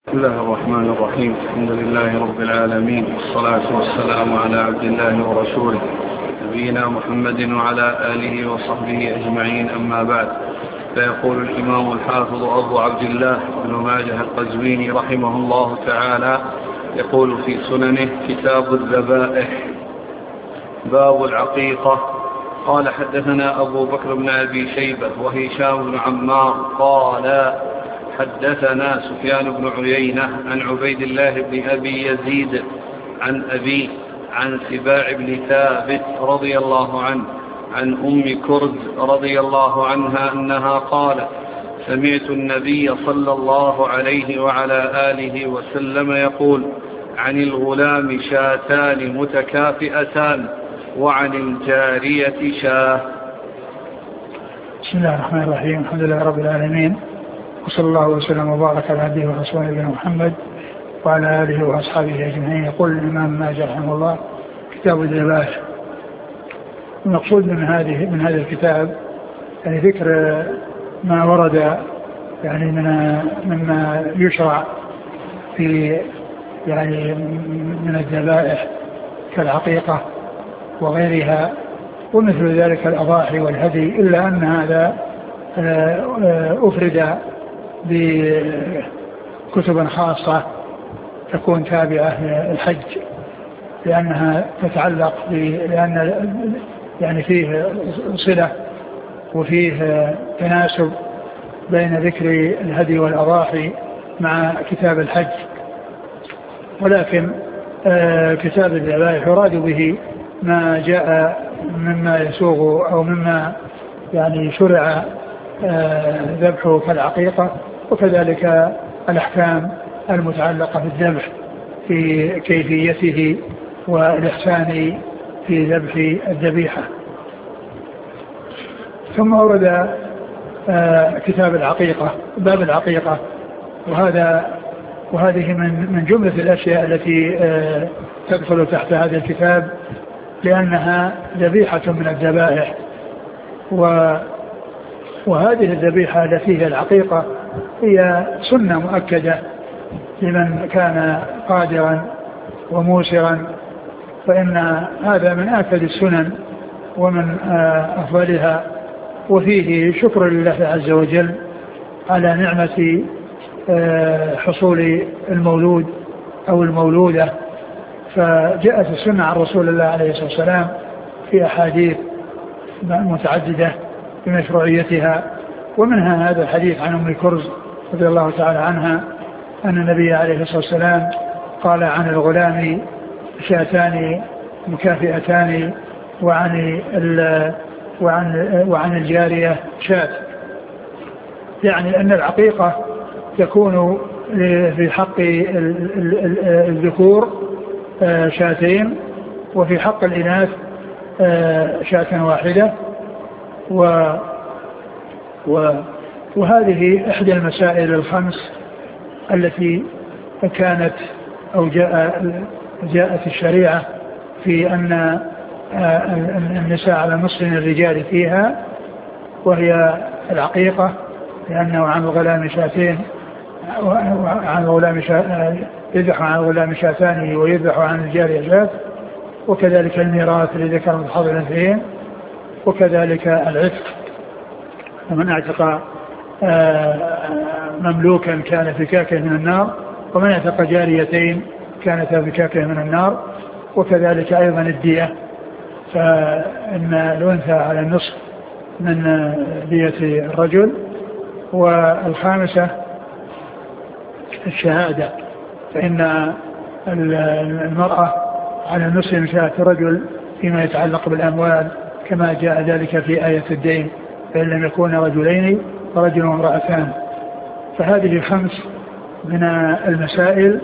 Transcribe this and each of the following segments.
بسم الله الرحمن الرحيم. الحمد لله رب العالمين، والصلاة والسلام على عبد الله ورسوله نبينا محمد وعلى آله وصحبه أجمعين، أما بعد. فيقول الإمام الحافظ أبو عبد الله بن ماجه القزويني رحمه الله تعالى، يقول في سننه: كتاب الذبائح، باب العقيقة. قال: حدثنا أبو بكر بن أبي شيبة وهشام بن عمار قال: حدثنا سفيان بن عيينة عن عبيد الله بن أبي يزيد عن أبي عن سباع بن ثابت رضي الله عنه عن أم كرز رضي الله عنها أنها قالت: سمعت النبي صلى الله عليه وعلى آله وسلم يقول: عن الغلام شاتان متكافئتان وعن الجارية شاه. بسم الله الرحمن الرحيم. الحمد لله رب العالمين، وصلى الله وسلم وبارك على عبده ورسوله نبينا محمد وعلى آله وأصحابه أجمعين. يقول الإمام ماجه رحمه الله: كتاب الذبائح. المقصود من هذا الكتاب يعني ذكر ما ورد يعني مما يشرع في يعني من الذبائح كالعقيقة وغيرها ومثل ذلك الأضاحي والهدي، إلا أن هذا أفرد بكتب خاصة تكون تابعة للحج، لأنها تتعلق لأن يعني فيه صلة وفيه تناسب بين ذكر الهدي والأضاحي مع كتاب الحج. ولكن كتاب الذبائح يراد به ما جاء مما يسوغ أو مما يعني شرع ذبحه كالعقيقة، وكذلك الأحكام المتعلقة بالذبح في كيفيته والإحسان في ذبح الذبيحة. ثم ورد كتاب العقيقة، باب العقيقة، وهذه من جملة الأشياء التي تدخل تحت هذا الكتاب، لأنها ذبيحة من الذبائح. وهذه الذبيحة التي هي العقيقة هي سنة مؤكدة لمن كان قادرا وموسرا، فإن هذا من آكد السنن ومن أفضلها، وفيه شكر لله عز وجل على نعمة حصول المولود أو المولودة. فجاءت السنة عن رسول الله عليه الصلاة والسلام في أحاديث متعددة بمشروعيتها، ومنها هذا الحديث عن أم كرز رضي الله تعالى عنها أن النبي عليه الصلاة والسلام قال: عن الغلام شاتان مكافئتان وعن الجارية شات. يعني أن العقيقة تكون في حق الذكور شاتين، وفي حق الإناث شاة واحدة. وهذه إحدى المسائل الخمس التي كانت أو جاءت الشريعة في أن النساء على نصف الرجال فيها، وهي العقيقة، لأنه عن الغلام شاتين يذبح عن الغلام شاتان ويذبح عن الجارية شات، وكذلك الميراث لذكر متحض الأنثيين، وكذلك العتق، ومن اعتق مملوكا كان فكاكه من النار، ومن اعتق جاريتين كانتا فكاكه من النار، وكذلك أيضا الدية، فإن الأنثى على النصف من دية الرجل. والخامسة الشهادة، فإن المرأة على النصف من شهادة الرجل فيما يتعلق بالأموال، كما جاء ذلك في آية الدين: فإن لم يكون رجلين فرجل وامرأتان. فهذه 5 من المسائل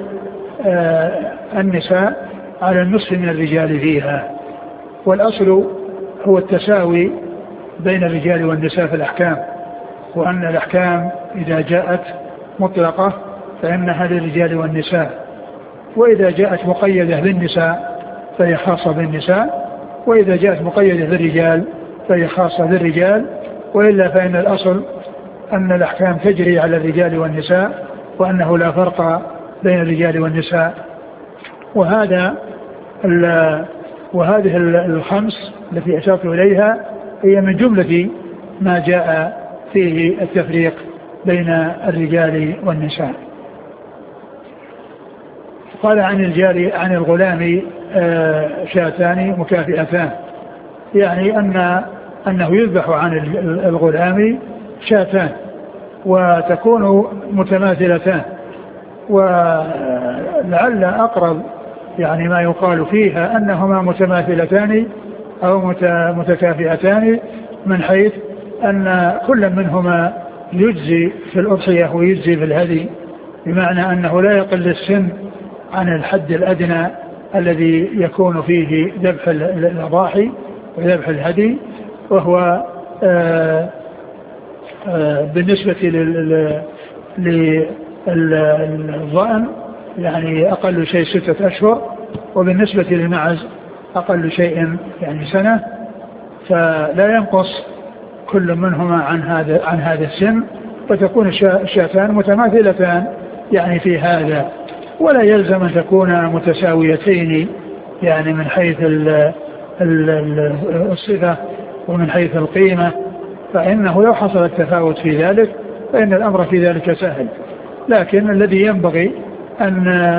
النساء على النصف من الرجال فيها. والأصل هو التساوي بين الرجال والنساء في الأحكام، وأن الأحكام إذا جاءت مطلقة فإنها للرجال والنساء، وإذا جاءت مقيدة بالنساء فهي خاصة بالنساء، وإذا جاءت مقيدة بالرجال فهي خاصة بالرجال. وإلا فإن الأصل أن الأحكام تجري على الرجال والنساء، وأنه لا فرق بين الرجال والنساء. وهذه الخمس التي أشرت إليها هي من جملة ما جاء فيه التفريق بين الرجال والنساء. قال عن الغلام شاتان مكافئتان، يعني أنه يذبح عن الغلام شاتان وتكون متماثلتان، ولعل أقرب يعني ما يقال فيها أنهما متماثلتان أو متكافئتان من حيث أن كل منهما يجزي في الأضحية ويجزي في الهدي، بمعنى أنه لا يقل السن عن الحد الأدنى الذي يكون فيه ذبح الأضاحي وذبح الهدي، وهو بالنسبة للظأن يعني أقل شيء 6 أشهر، وبالنسبة للمعز أقل شيء يعني سنة، فلا ينقص كل منهما عن هذا السن، فتكون الشاتان متماثلتان يعني في هذا، ولا يلزم أن تكون متساويتين يعني من حيث الصفة ومن حيث القيمة، فإنه لو حصل التفاوت في ذلك فإن الأمر في ذلك سهل. لكن الذي ينبغي أن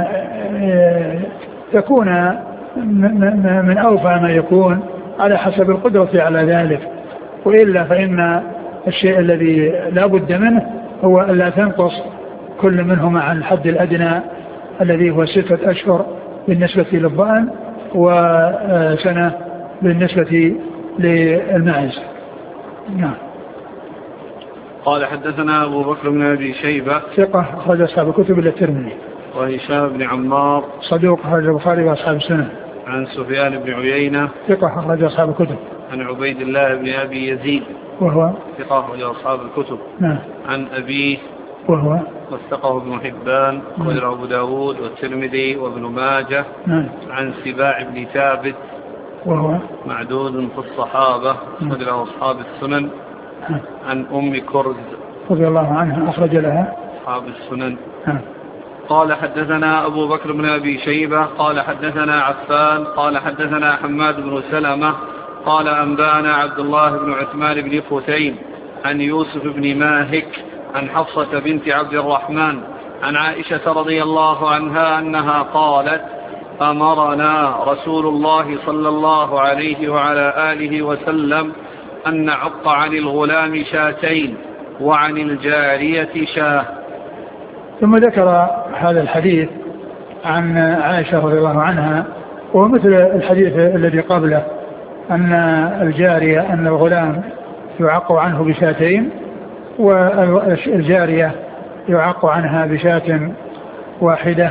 تكون من أوفى ما يكون على حسب القدرة على ذلك، وإلا فإن الشيء الذي لا بد منه هو ألا تنقص كل منهما عن الحد الأدنى الذي هو 6 أشهر بالنسبة للضأن وسنة بالنسبة للمعز. نعم. قال حدثنا أبو بكر بن أبي شيبة ثقة أخرج أصحاب الكتب إلا الترمذي. وهشام بن عمار صدوق أخرج البخاري وأصحاب السنن. عن سفيان بن عيينة ثقة أخرج أصحاب الكتب. عن عبيد الله بن أبي يزيد وهو ثقة أخرج أصحاب الكتب. نعم. عن أبيه وهو وثقه ابن حبان وابن أبو داود والترمذي وابن ماجه. نعم. عن سباع بن ثابت وهو معدود في الصحابة أخرج له أصحاب السنن. عن أم كرز رضي الله عنها أخرج لها أصحاب السنن. قال حدثنا أبو بكر بن أبي شيبة قال حدثنا عفان قال حدثنا حماد بن سلمة قال أنبانا عبد الله بن عثمان بن فتين عن يوسف بن ماهك عن حفصة بنت عبد الرحمن عن عائشة رضي الله عنها أنها قالت: أمرنا رسول الله صلى الله عليه وعلى آله وسلم أن نعق عن الغلام شاتين وعن الجارية شاه. ثم ذكر هذا الحديث عن عائشة رضي الله عنها، ومثل الحديث الذي قبله أن الجارية أن الغلام يعق عنه بشاتين والجارية يعق عنها بشاة واحدة،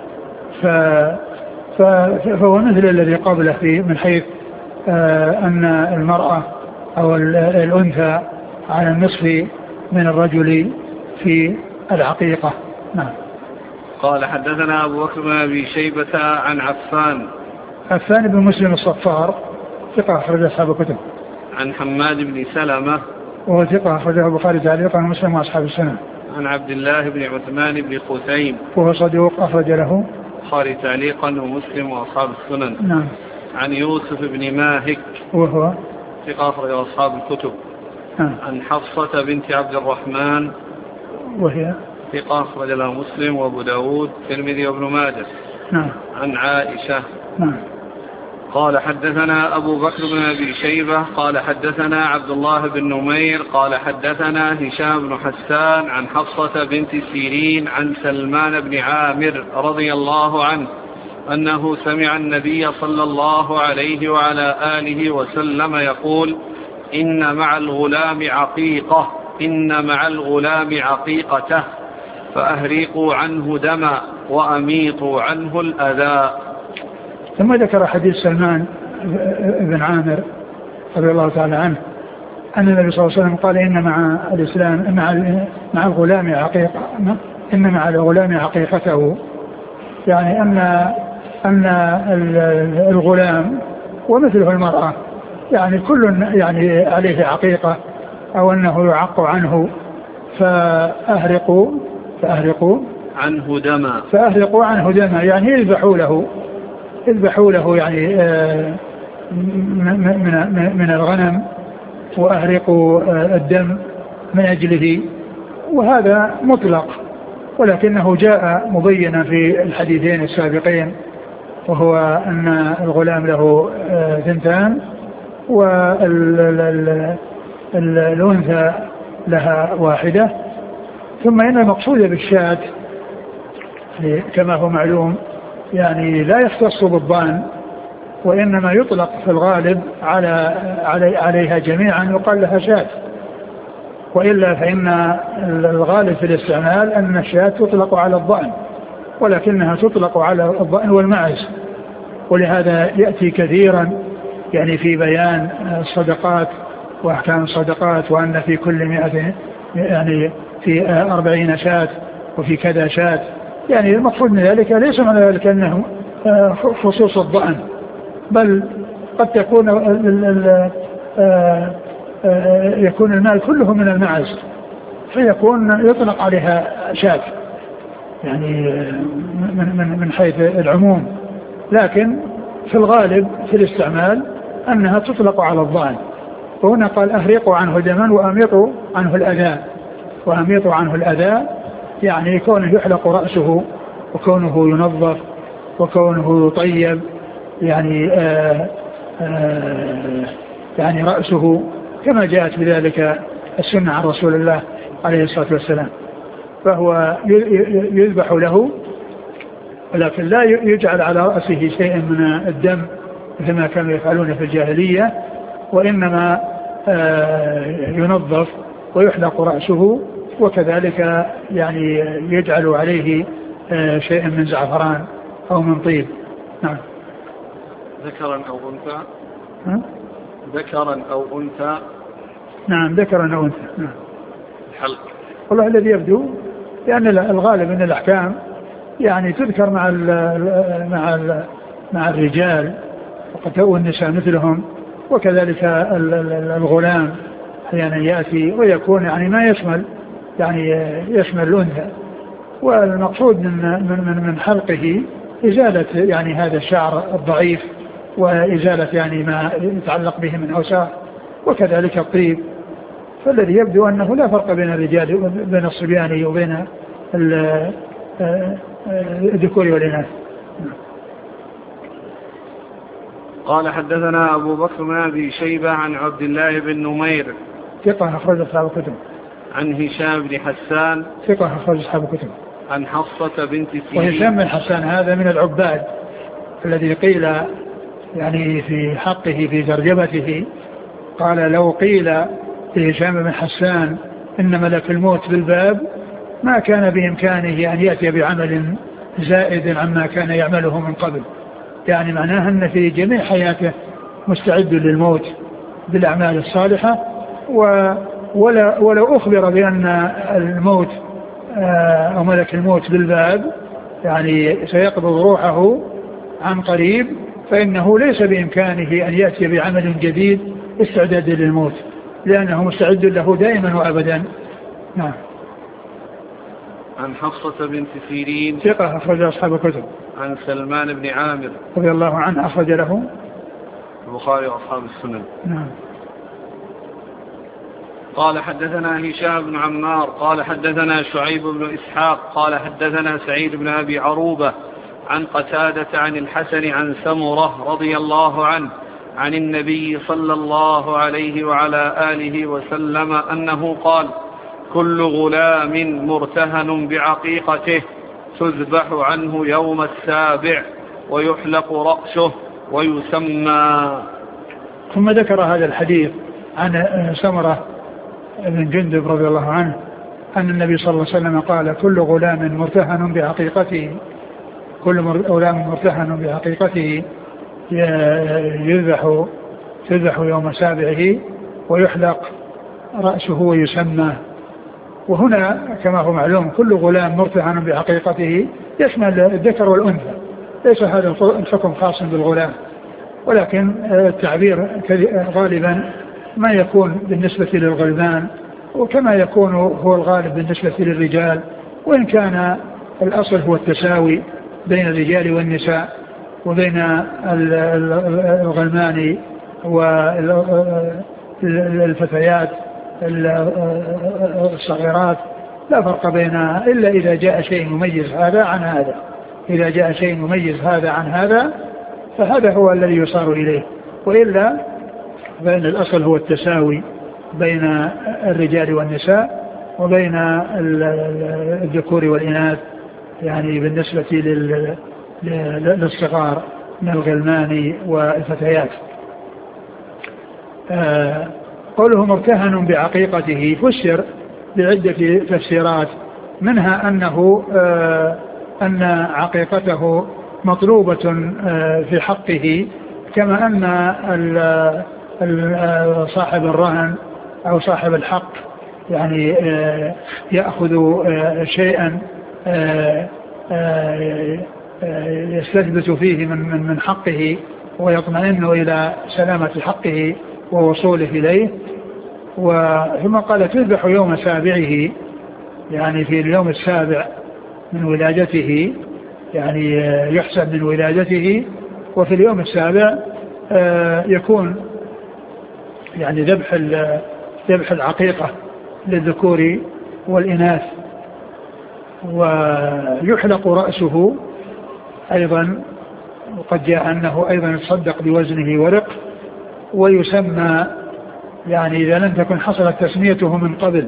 فهو مثل الذي قبله من حيث أن المرأة أو الأنثى على النصف من الرجل في العقيقة. نعم. قال حدثنا أبو بكر بن أبي شيبة عن عفان بن مسلم الصفار ثقة أخرج أصحاب الكتب. عن حماد بن سلمة وهو ثقة أخرجه البخاري تعليقا ومسلم وأصحاب السنة. عن عبد الله بن عثمان بن خثيم وهو صدوق أخرج له البخاري تعليقا ومسلم وأصحاب السنن. نعم. عن يوسف بن ماهك وهو ثقة أخرج أصحاب الكتب. عن حفصة بنت عبد الرحمن وهي ثقة أخرج له مسلم وأبو داود الترمذي وابن ماجه. نعم. عن عائشة. نعم. قال حدثنا أبو بكر بن أبي شيبة قال حدثنا عبد الله بن نمير قال حدثنا هشام بن حسان عن حفصة بنت سيرين عن سلمان بن عامر رضي الله عنه أنه سمع النبي صلى الله عليه وعلى آله وسلم يقول: إن مع الغلام عقيقته فأهريقوا عنه دما وأميطوا عنه الأذى. ثم ذكر حديث سلمان بن عامر رضي الله تعالى عنه أن النبي صلى الله عليه وسلم قال: إن مع الإسلام مع الغلام عقيقة، إن مع الغلام عقيقته، يعني أن الغلام ومثله المرأة يعني كل يعني عليه عقيقة أو أنه يعق عنه، فأهرقوا عنه دما. فأهرقوا عنه دما يعني اذبحوا له يعني من الغنم، وأهرقوا الدم من أجله. وهذا مطلق، ولكنه جاء مبينا في الحديثين السابقين، وهو أن الغلام له 2 والأنثى لها 1. ثم إن المقصود بالشاة كما هو معلوم يعني لا يختص بالضان، وإنما يطلق في الغالب عليها جميعا يقال لها شاة. وإلا فإن الغالب في الاستعمال أن الشاة تطلق على الضأن، ولكنها تطلق على الضأن والمعز. ولهذا يأتي كثيرا يعني في بيان الصدقات وأحكام الصدقات، وأن في كل 100 يعني في 40 شاة وفي كذا شاة. يعني المقصود من ذلك ليس معنى ذلك أنه خصوص الضأن، بل قد تكون يكون المال كله من المعز، فيكون يطلق عليها شاة يعني من حيث العموم، لكن في الغالب في الاستعمال أنها تطلق على الضأن. وهنا قال أهرقوا عنه دما وأميطوا عنه الأذى. وأميطوا عنه الأذى يعني كونه يحلق رأسه، وكونه ينظف، وكونه يطيب يعني يعني رأسه كما جاءت بذلك السنة عن رسول الله عليه الصلاة والسلام. فهو يذبح له، ولكن لا يجعل على رأسه شيء من الدم مثل ما كانوا يفعلون في الجاهلية، وإنما ينظف ويحلق رأسه، وكذلك يعني يجعل عليه شيء من زعفران أو من طيب. نعم. ذكرا أو أنثى. ذكرا أو أنثى. نعم ذكرا أو أنثى. نعم. حلق. والله الذي يبدو لأن الغالب من الأحكام يعني تذكر مع الرجال، وقد تؤوى النساء مثلهم، وكذلك الغلام أحيانا يأتي ويكون يعني ما يشمل الأنثى. والمقصود من حلقه إزالة يعني هذا الشعر الضعيف، وإزالة يعني ما يتعلق به من أوساخ، وكذلك الطيب. فالذي يبدو أنه لا فرق بين الرجال وبين الصبيان وبين الذكور والإناث. قال حدثنا أبو بكر بن أبي شيبة عن عبد الله بن نمير ثقة أخرج أصحاب الكتب. عن هشام بن حسان ثقة أخرج أصحاب الكتب. عن حفصة بنت سيرين. وهشام بن حسان هذا من العباد الذي قيل يعني في حقه في ترجمته، قال لو قيل لهشام بن حسان إن ملك الموت بالباب ما كان بإمكانه أن يأتي بعمل زائد عما كان يعمله من قبل. يعني معناها أن في جميع حياته مستعد للموت بالأعمال الصالحة، ولو أخبر بأن الموت أو ملك الموت بالباب يعني سيقبض روحه عن قريب، فإنه ليس بإمكانه أن يأتي بعمل جديد استعداد للموت، لأنه مستعد له دائما وأبدا. نعم. عن حفصة بنت سيرين ثقة أخرج أصحاب الكتب. عن سلمان بن عامر رضي الله عنه أخرج له البخاري وأصحاب السنن. نعم. قال حدثنا هشام بن عمار قال حدثنا شعيب بن إسحاق قال حدثنا سعيد بن أبي عروبة عن قتادة عن الحسن عن سمرة رضي الله عنه عن النبي صلى الله عليه وعلى آله وسلم أنه قال: كل غلام مرتهن بعقيقته تذبح عنه يوم 7 ويحلق رأسه ويسمى. ثم ذكر هذا الحديث عن سمرة بن جندب رضي الله عنه أن النبي صلى الله عليه وسلم قال: كل غلام مرتهن بعقيقته، كل غلام مرتهن بعقيقته تذبح يوم 7 ويحلق رأسه ويسمى. وهنا كما هو معلوم كل غلام مرتهن بعقيقته يشمل الذكر والأنثى، ليس هذا الحكم خاص بالغلام، ولكن التعبير غالبا ما يكون بالنسبة للغلمان، وكما يكون هو الغالب بالنسبة للرجال، وإن كان الأصل هو التساوي بين الرجال والنساء وبين الغلمان والفتيات الصغيرات، لا فرق بينها إلا إذا جاء شيء يميز هذا عن هذا. إذا جاء شيء يميز هذا عن هذا فهذا هو الذي يصار إليه، وإلا فإن الأصل هو التساوي بين الرجال والنساء وبين الذكور والإناث، يعني بالنسبة للصغار من الغلمان والفتيات. قوله مرتهن بعقيقته فسر بعدة تفسيرات، منها أنه أن عقيقته مطلوبة في حقه، كما أن صاحب الرهن أو صاحب الحق يعني يأخذ شيئا يستثبت فيه من حقه ويطمئن إلى سلامة حقه ووصوله إليه. ثم قال تذبح يوم سابعه، يعني في اليوم السابع من ولادته، يعني يحسب من ولادته، وفي اليوم السابع يكون يعني ذبح العقيقة للذكور والإناث، ويحلق رأسه أيضا، وقد جاء أنه أيضا يتصدق بوزنه ورق، ويسمى يعني إذا لم تكن حصلت تسميته من قبل.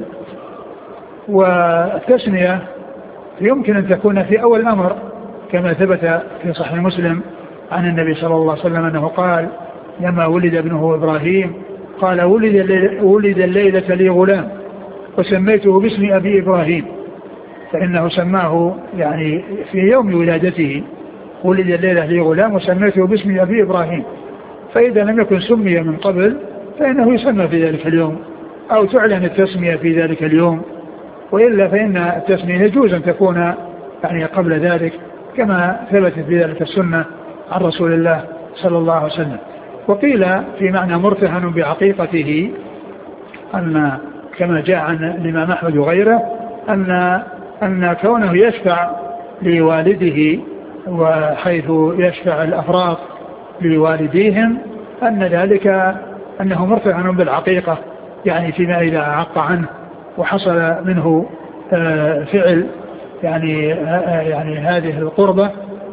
والتسمية يمكن أن تكون في أول الأمر كما ثبت في صحيح مسلم عن النبي صلى الله عليه وسلم أنه قال لما ولد ابنه إبراهيم قال ولد الليلة لي غلام وسميته باسم أبي إبراهيم، فإنه سماه يعني في يوم ولادته ولد الليلة لي غلام وسميته باسم أبي إبراهيم. فإذا لم يكن سمي من قبل فإنه يسمى في ذلك اليوم أو تعلن التسمية في ذلك اليوم، وإلا فإن التسمية يجوز أن تكون يعني قبل ذلك كما ثبتت في ذلك السنة عن رسول الله صلى الله عليه وسلم. وقيل في معنى مرتهن بعقيقته أن كما جاء عن الإمام أحمد وغيره أن كونه يشفع لوالده وحيث يشفع الأفراط لوالديهم أن ذلك أنه مرتهن بالعقيقة، يعني فيما إذا عق عنه وحصل منه فعل يعني هذه القربة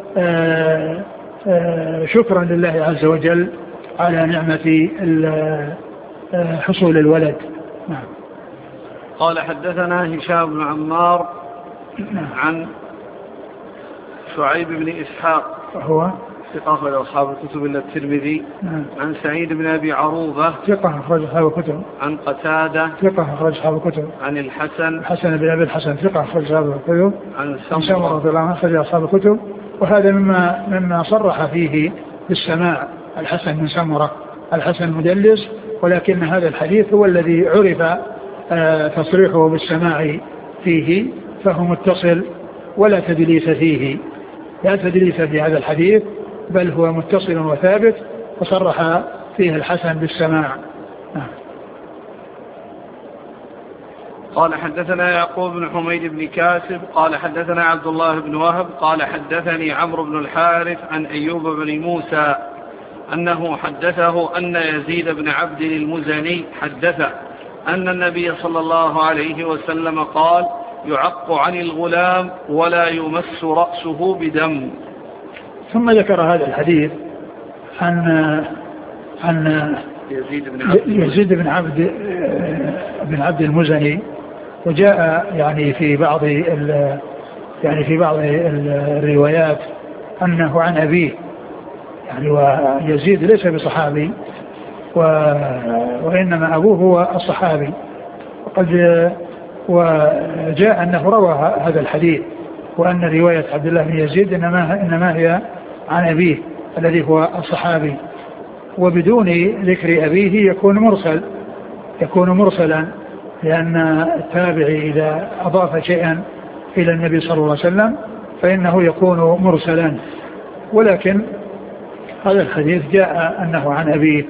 شكرا لله عز وجل على نعمة حصول الولد. نعم. قال حدثنا هشام بن عمار عن شعيب بن إسحاق وهو ثقة أخرج أصحاب الكتب إلا الترمذي. عن سعيد بن أبي عروبة ثقة أخرج أصحاب الكتب. عن قتادة ثقة أخرج أصحاب الكتب. عن الحسن بن أبي الحسن ثقة أخرج أصحاب الكتب. عن سمرة رضي الله عنه أخرج أصحاب الكتب. وهذا مما صرح فيه بالسماع الحسن بن سمرة، الحسن مدلس، ولكن هذا الحديث هو الذي عرف تصريحه بالسماع فيه، فهو متصل ولا تدليس فيه، لا تدليس في هذا الحديث، بل هو متصل وثابت، وصرح فيه الحسن بالسماع. قال حدثنا يعقوب بن حميد بن كاسب قال حدثنا عبد الله بن وهب قال حدثني عمرو بن الحارث عن أيوب بن موسى أنه حدثه أن يزيد بن عبد المزني حدث أن النبي صلى الله عليه وسلم قال يعق عن الغلام ولا يمس رأسه بدم. ثم ذكر هذا الحديث عن يزيد بن عبد المزني، وجاء يعني في بعض الروايات أنه عن أبيه، يعني ويزيد ليس بصحابي وإنما أبوه هو الصحابي، وجاء أنه روى هذا الحديث، وأن رواية عبد الله بن يزيد إنما هي عن أبيه الذي هو الصحابي، وبدون ذكر أبيه يكون مرسلا، لأن التابعي إذا أضاف شيئا إلى النبي صلى الله عليه وسلم فإنه يكون مرسلا. ولكن هذا الحديث جاء أنه عن أبيه.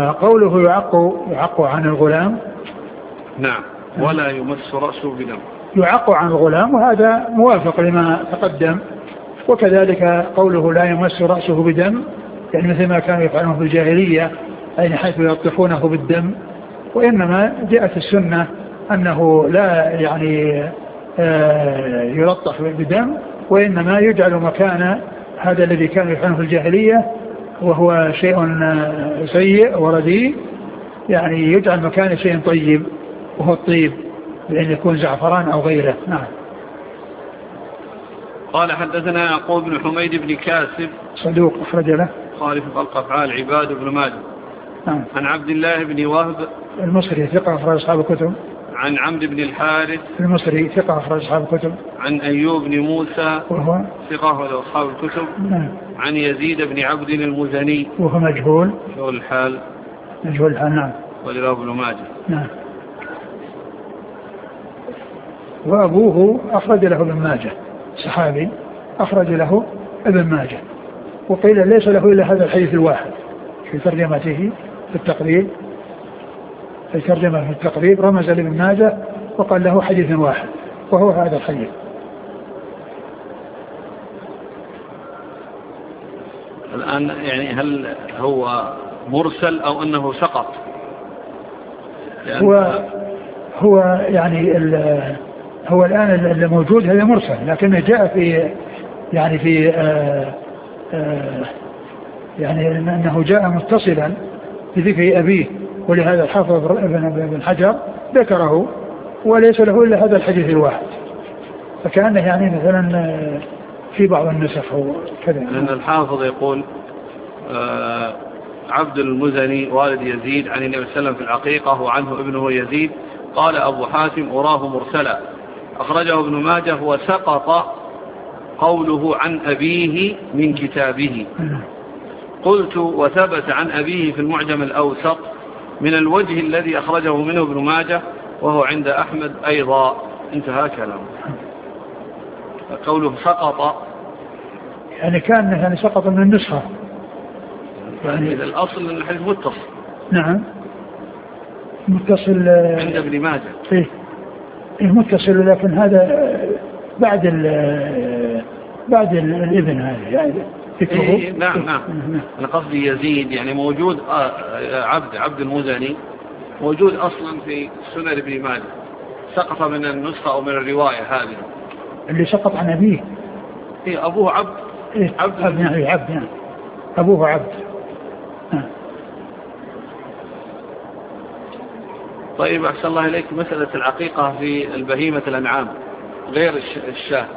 وقوله يعق عن الغلام، نعم، ولا يمس رأسه بدم، يعق عن الغلام، وهذا موافق لما تقدم. وكذلك قوله لا يمس رأسه بدم، يعني مثل ما كانوا يفعلون في الجاهلية، أي حيث يلطخونه بالدم. وإنما جاءت السنة أنه لا يعني يلطخ بدم، وإنما يجعل مكان هذا الذي كانوا يفعلونه في الجاهلية وهو شيء سيء ورديء، يعني يجعل مكان شيء طيب وهو الطيب، بأن يكون زعفران أو غيره. نعم. قال حدثنا يعقوب بن حميد بن كاسب صدوق أخرج له خالف خلق أفعال عباد بن ماجه. نعم. عن عبد الله بن وهب المصري ثقة أخرج أصحاب الكتب. عن عمرو بن الحارث المصري ثقة أخرج أصحاب الكتب. عن أيوب بن موسى وهو ثقة أخرج أصحاب الكتب. نعم. عن يزيد بن عبد المزني وهو مجهول الحال. نعم. ولله ابن ماجه. نعم. وأبوه أخرج له ابن ماجه، صحابي أخرج له ابن ماجه، وقيل ليس له إلا هذا الحديث الواحد في ترجمته في التقريب. في ترجمة في التقريب رمز لابن ماجه وقال له حديث واحد وهو هذا الحديث. الآن يعني هل هو مرسل أو أنه سقط؟ هو يعني هو الآن اللي موجود هذا مرسل، لكنه جاء في يعني في يعني أنه جاء متصلا بذكر أبيه، ولهذا الحافظ ابن حجر ذكره، وليس له إلا هذا الحديث الواحد، فكأنه يعني مثلا في بعض النسخ كذا. لأن الحافظ يقول عبد المزني والد يزيد عن النبي صلى الله عليه وسلم في العقيقة وعنه ابنه يزيد. قال أبو حاتم أراه مرسلا أخرجه ابن ماجه وسقط قوله عن أبيه من كتابه. قلت وثبت عن أبيه في المعجم الأوسط من الوجه الذي أخرجه منه ابن ماجه وهو عند أحمد أيضا. انتهى كلامه. قوله سقط يعني كان يعني سقط من النسخة، يعني إذا الأصل أن الحديث متصل. نعم متصل عند ابن ماجه. إيه متصل، لكن هذا بعد الابن هذا يعني إيه نعم. أنا قصدي يزيد يعني موجود عبد المزني موجود أصلا في سنن ابن ماجه، سقط من النسخة أو من الرواية هذه اللي سقط عن أبيه. إيه أبوه عبد. إيه عبد يعني أبوه عبد. طيب أحسن الله إليك، مسألة العقيقة في البهيمة الأنعام غير الشاه.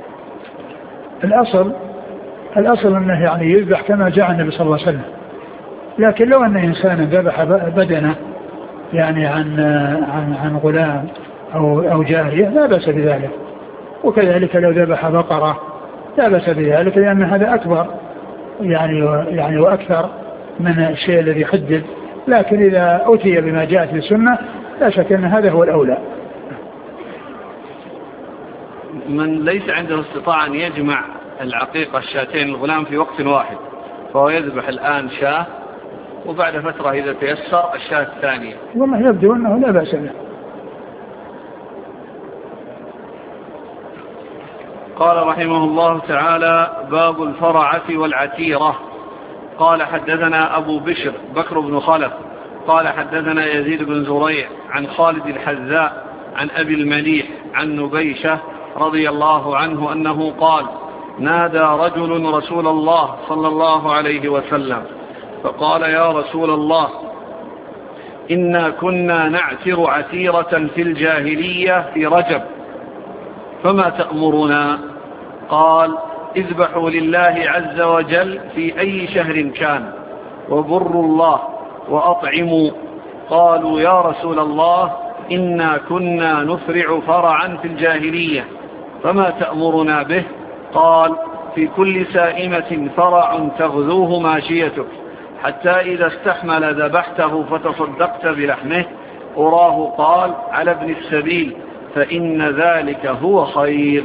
الأصل أنه يعني يذبح كما جاء النبي صلى الله عليه وسلم، لكن لو أن إنسانا ذبح بدنه يعني عن غلام أو جارية لا بأس بذلك، وكذلك لو ذبح بقرة لا بأس بذلك، لأن هذا أكبر يعني وأكثر من الشيء الذي حدد. لكن إذا أتي بما جاءت في السنة لا شك أن هذا هو الأولى. من ليس عنده استطاعة أن يجمع العقيقة الشاتين الغلام في وقت واحد، فهو يذبح الآن شاه وبعد فترة إذا تيسر الشاه الثانية. والله يبدو أنه لا بأس به. قال رحمه الله تعالى باب الفرعة والعتيرة. قال حدثنا أبو بشر بكر بن خلف قال حدثنا يزيد بن زريع عن خالد الحذاء عن أبي المليح عن نبيشة رضي الله عنه أنه قال نادى رجل رسول الله صلى الله عليه وسلم فقال يا رسول الله إنا كنا نعتر عتيرة في الجاهلية في رجب فما تأمرنا؟ قال اذبحوا لله عز وجل في أي شهر كان وبروا الله وأطعموا. قالوا يا رسول الله إنا كنا نفرع فرعا في الجاهلية فما تأمرنا به؟ قال في كل سائمة فرع تغذوه ماشيتك حتى إذا استحمل ذبحته فتصدقت بلحمه. أراه قال على ابن السبيل فإن ذلك هو خير.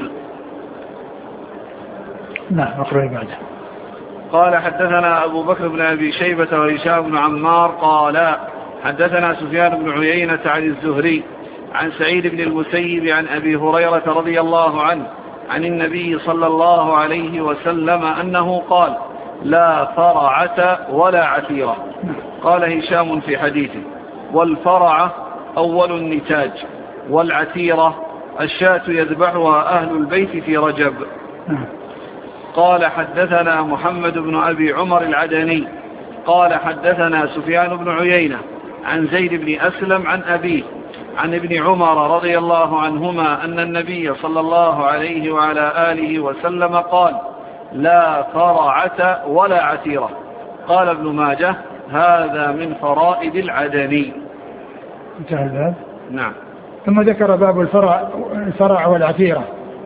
نعم أقرأ بعده. قال حدثنا أبو بكر بن أبي شيبة وهشام بن عمار قال حدثنا سفيان بن عيينة عن الزهري عن سعيد بن المسيب عن أبي هريرة رضي الله عنه عن النبي صلى الله عليه وسلم أنه قال: لا فرعة ولا عتيرة. قال هشام في حديثه: والفرعة أول النتاج، والعتيرة الشاة يذبحها أهل البيت في رجب. قال حدثنا محمد بن أبي عمر العدني قال حدثنا سفيان بن عيينة عن زيد بن أسلم عن أبيه عن ابن عمر رضي الله عنهما أن النبي صلى الله عليه وعلى آله وسلم قال: لا فرعة ولا عتيرة. قال ابن ماجه: هذا من فرائد العدني. انتهى الباب. نعم. ثم ذكر باب الفرع والعتيرة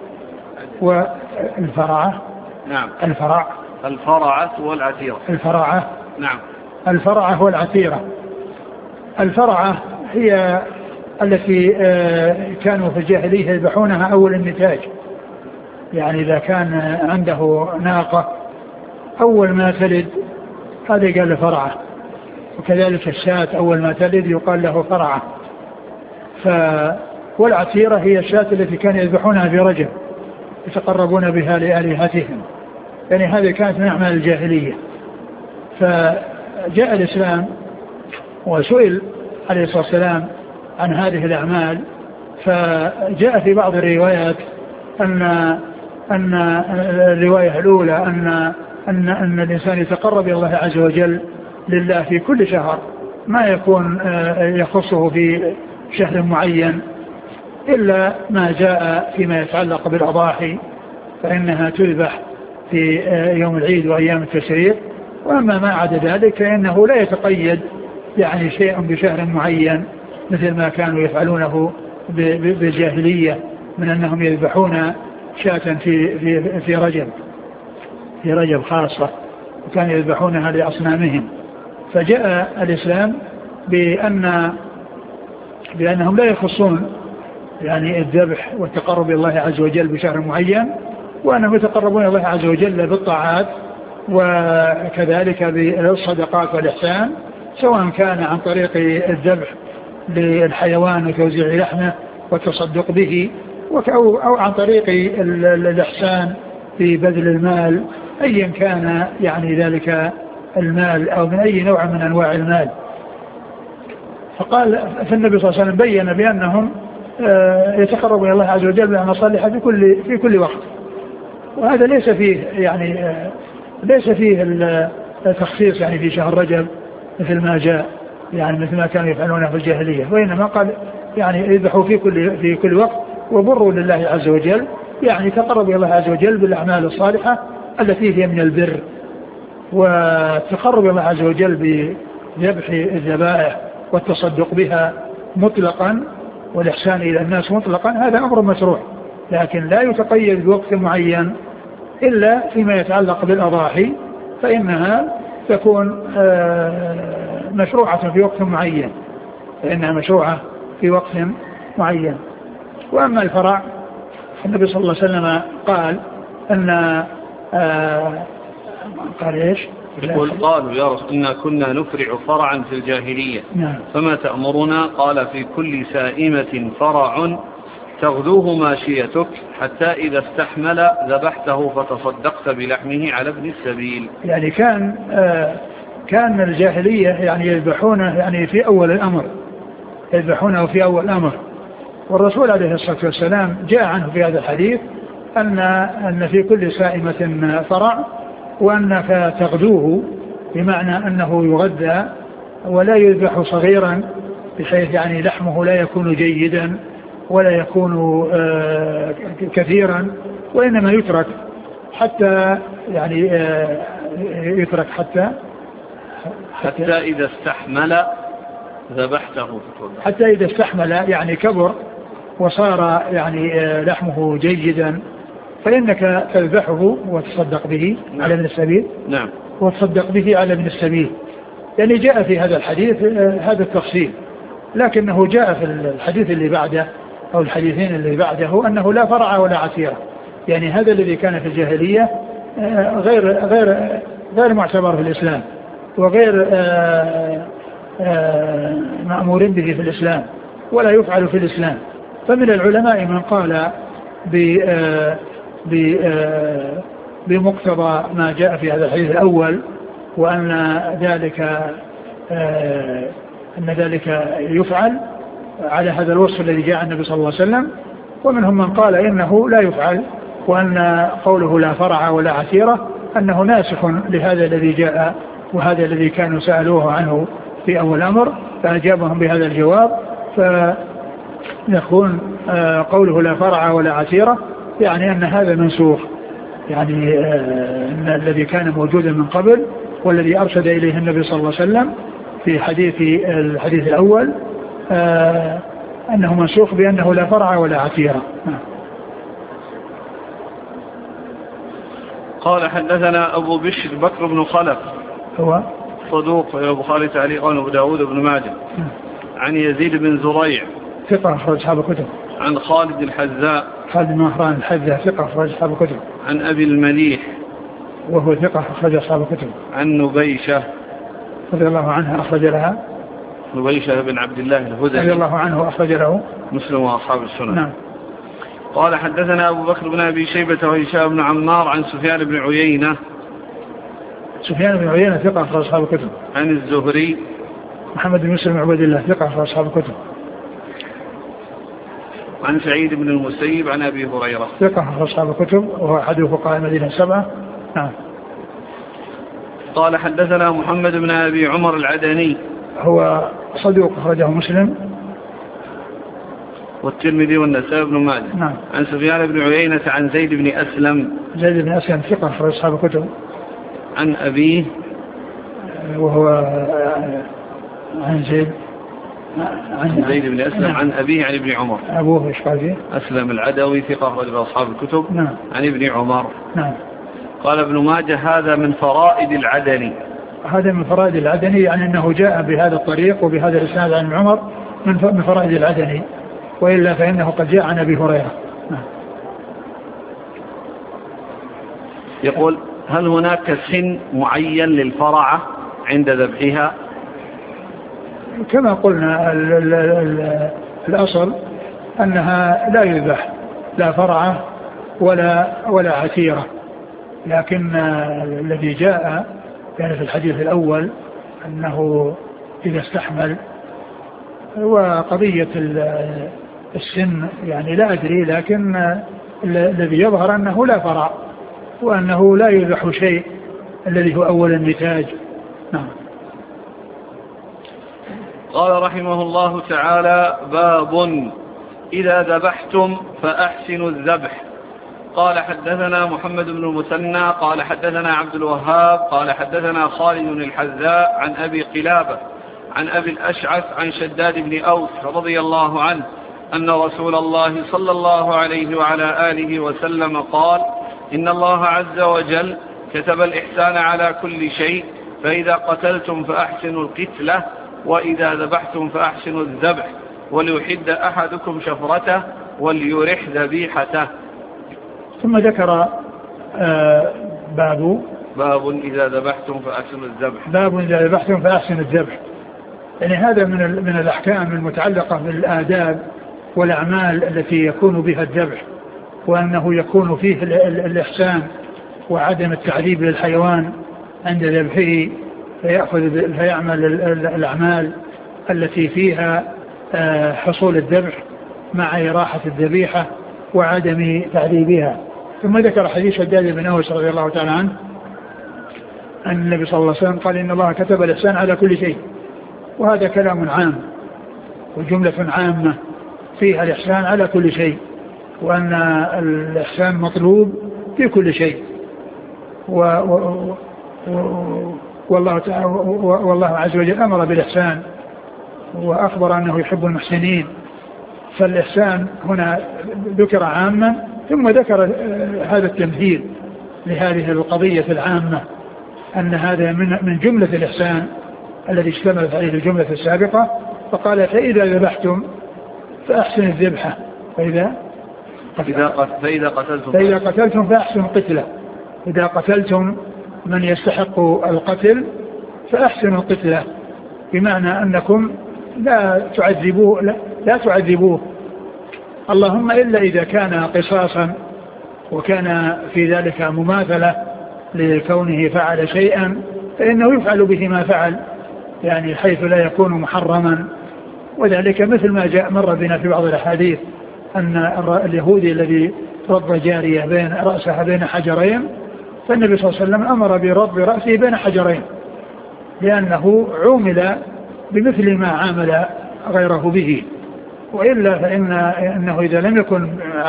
والفرعة. نعم. الفرعة والعتيرة. الفرعة. نعم. الفرعة والعتيرة. الفرعة هي التي كانوا في الجاهلية يذبحونها أول النتاج، يعني إذا كان عنده ناقة أول ما تلد هذا قال له فرعة، وكذلك الشاة أول ما تلد يقال له فرعة. والعتيرة هي الشاة التي كانوا يذبحونها في رجب يتقربون بها لآلهتهم، يعني هذه كانت من أعمال الجاهلية. فجاء الإسلام وسئل عليه الصلاة والسلام عن هذه الأعمال، فجاء في بعض الروايات أن الرواية الأولى أن الإنسان يتقرب إلى الله عز وجل لله في كل شهر، ما يكون يخصه في شهر معين، إلا ما جاء فيما يتعلق بالأضاحي فإنها تذبح في يوم العيد وأيام التشريق. وأما ما عدا ذلك فإنه لا يتقيد يعني شيء بشهر معين مثل ما كانوا يفعلونه بالجاهلية من أنهم يذبحون شاة في رجب خاصة، وكانوا يذبحونها لأصنامهم. فجاء الإسلام بأنهم لا يخصون يعني الذبح والتقرب إلى الله عز وجل بشهر معين، وأنهم يتقربون إلى الله عز وجل بالطاعات وكذلك بالصدقات والإحسان، سواء كان عن طريق الذبح للحيوان وتوزيع لحمه والتصدق به، أو عن طريق الإحسان في بذل المال أيا كان يعني ذلك المال أو من أي نوع من أنواع المال. فقال فالنبي صلى الله عليه وسلم بيّن بأنهم يتقربون إلى الله عز وجل بالأعمال الصالحة في كل وقت، وهذا ليس فيه التخصيص يعني في شهر رجب مثل ما جاء يعني مثل ما كانوا يفعلونه في الجاهلية، وإنما قال يعني يذبحوا في كل وقت وبروا لله عز وجل، يعني تقربوا إلى الله عز وجل بالأعمال الصالحة التي هي من البر، والتقرب إلى الله عز وجل بذبح الذبائح والتصدق بها مطلقا والإحسان إلى الناس مطلقا، هذا أمر مشروع، لكن لا يتقيد بوقت معين إلا فيما يتعلق بالأضاحي، فإنها تكون مشروعة في وقت معين، وأما الفرع النبي صلى الله عليه وسلم قال أن قال إيش؟ قالوا يا رسول إنا كنا نفرع فرعا في الجاهلية. نعم. فما تأمرنا؟ قال في كل سائمة فرع تغدوه ماشيتك حتى إذا استحمل ذبحته فتصدقت بلحمه على ابن السبيل. يعني كان الجاهلية يعني يذبحونه يعني في أول الأمر، يذبحونه في أول الأمر، والرسول عليه الصلاة والسلام جاء عنه في هذا الحديث أن في كل سائمة فرع، وأنك تغدوه بمعنى أنه يغذى ولا يذبح صغيرا بحيث يعني لحمه لا يكون جيدا ولا يكون كثيرا، وإنما يترك حتى يعني يترك حتى إذا استحمل ذبحته، حتى إذا استحمل يعني كبر وصار يعني لحمه جيدا فإنك تذبحه وتصدق به. نعم. على ابن السبيل. نعم. وتصدق به على ابن السبيل، يعني جاء في هذا الحديث هذا التفصيل، لكنه جاء في الحديث اللي بعده أو الحديثين اللي بعده أنه لا فرع ولا عتيرة، يعني هذا الذي كان في الجاهلية غير معتبر في الإسلام وغير مأمور به في الإسلام، ولا يفعل في الإسلام. فمن العلماء من قال بمقتضى ما جاء في هذا الحديث الأول، وأن ذلك يفعل على هذا الوصف الذي جاء النبي صلى الله عليه وسلم. ومنهم من قال إنه لا يفعل، وأن قوله لا فرع ولا عثيرة أنه ناسخ لهذا الذي جاء وهذا الذي كانوا سألوه عنه في أول أمر، فأجابهم بهذا الجواب. فيكون قوله لا فرع ولا عثيرة يعني أن هذا منسوخ، يعني أن الذي كان موجودا من قبل والذي أرشد إليه النبي صلى الله عليه وسلم في الحديث الأول أنه منسوخ بأنه لا فرع ولا عثيرة. قال حدثنا أبو بشر بكر بن خلف هو صدوق البخاري تعليقا وأبو داود بن ماجه. عن يزيد بن زريع ثقة أخرج أصحاب الكتب. عن خالد الحذاء خالد بن مهران الحذاء ثقة أخرج أصحاب الكتب. عن أبي المليح وهو ثقة أخرج أصحاب الكتب. عن نبيشة رضي الله عنها أخرج لها نبيشة بن عبد الله الهذلي رضي الله عنه أخرج له مسلم وأصحاب السنن. نعم. قال حدثنا أبو بكر بن أبي شيبة وهشام بن عمار عن سفيان بن عيينة. سفيان بن عيينة ثقة أخرج أصحاب الكتب. عن الزهري محمد بن مسلم عبد الله ثقة أخرج أصحاب الكتب. عن سعيد بن المسيب عن أبي هريرة ثقة أخرج أصحاب الكتب وهو أحد فقهاء المدينة السبعة. نعم. قال حدثنا محمد بن أبي عمر العدني هو صدوق أخرجه مسلم والترمذي والنسائي بن ماجه. نعم. عن سفيان بن عيينة عن زيد بن أسلم. زيد بن أسلم ثقة أخرج أصحاب الكتب. عن أبيه وهو عن زيد بن أسلم. نعم. عن أبيه عن ابن عمر. أبوه إيش قال فيه؟ أسلم العدوي ثقة أخرج أصحاب الكتب. نعم. عن ابن عمر. نعم. قال ابن ماجه هذا من فرائد العدني. هذا من فرائد العدني، يعني أنه جاء بهذا الطريق وبهذا الإسناد عن عمر من فرائد العدني، وإلا فإنه قد جاء عن أبي هريرة. نعم. يقول هل هناك سن معين للفرعة عند ذبحها؟ كما قلنا الأصل أنها لا يذبح لا فرعة ولا عتيرة، لكن الذي جاء كان في الحديث الأول أنه إذا استحمل، وقضية السن يعني لا أدري، لكن الذي يظهر أنه لا فرع وأنه لا يذبح شيء الذي هو أول النتاج. نعم. قال رحمه الله تعالى باب إذا ذبحتم فأحسنوا الذبح. قال حدثنا محمد بن المثنى قال حدثنا عبد الوهاب قال حدثنا خالد الحذاء عن أبي قلابة عن أبي الأشعث عن شداد بن أوس رضي الله عنه أن رسول الله صلى الله عليه وعلى آله وسلم قال إن الله عز وجل كتب الإحسان على كل شيء، فإذا قتلتم فأحسنوا القتلة، وإذا ذبحتم فأحسنوا الذبح، وليحد أحدكم شفرته وليرح ذبيحته. ثم ذكر باب إذا ذبحتم فأحسنوا الذبح. باب إذا ذبحتم فأحسنوا الذبح، يعني هذا من الأحكام المتعلقة بالآداب والأعمال التي يكون بها الذبح، وأنه يكون فيه الإحسان وعدم التعذيب للحيوان عند ذبحه، فيعمل الأعمال التي فيها حصول الذبح مع إراحة الذبيحة وعدم تعذيبها. ثم ذكر حديث شداد بن أوس رضي الله تعالى عنه أن النبي صلى الله عليه وسلم قال إن الله كتب الإحسان على كل شيء، وهذا كلام عام وجملة عامة فيها الإحسان على كل شيء، وأن الإحسان مطلوب في كل شيء، والله عز وجل أمر بالإحسان وأخبر أنه يحب المحسنين، فالإحسان هنا ذكر عاما ثم ذكر هذا التمثيل لهذه القضية العامة، أن هذا من جملة الإحسان الذي اشتملت عليه الجملة السابقة. فقال فإذا ذبحتم فأحسن الذبحة، فإذا قتلتم فأحسن القتلة، إذا قتلتم من يستحق القتل فأحسن القتلة، بمعنى أنكم لا تعذبوه لا تعذبوه، اللهم إلا إذا كان قصاصا وكان في ذلك مماثلة لكونه فعل شيئا فإنه يفعل به ما فعل، يعني حيث لا يكون محرما. وذلك مثل ما جاء مر بنا في بعض الأحاديث أن اليهودي الذي رض جارية بين رأسها بين حجرين، فالنبي صلى الله عليه وسلم أمر برض رأسه بين حجرين لأنه عومل بمثل ما عامل غيره به. وإلا فإنه إذا لم يكن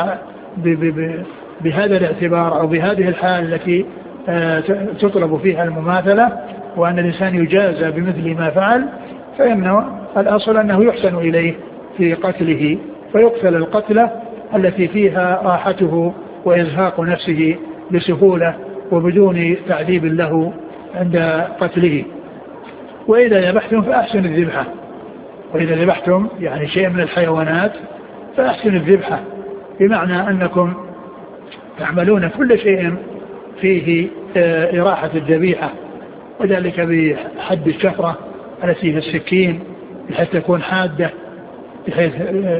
بهذا الاعتبار أو بهذه الحال التي تطلب فيها المماثلة وأن الإنسان يجازى بمثل ما فعل، فإنه الأصل أنه يحسن إليه في قتله، فيقتل القتلة التي فيها راحته وإزهاق نفسه بسهولة وبدون تعذيب له عند قتله. وإذا ذبحتم فأحسن الذبحة، وإذا ذبحتم يعني شيء من الحيوانات فأحسن الذبحة، بمعنى أنكم تعملون كل شيء فيه إراحة الذبيحة، وذلك بحد الشفرة التي في السكين بحيث تكون حادة بحيث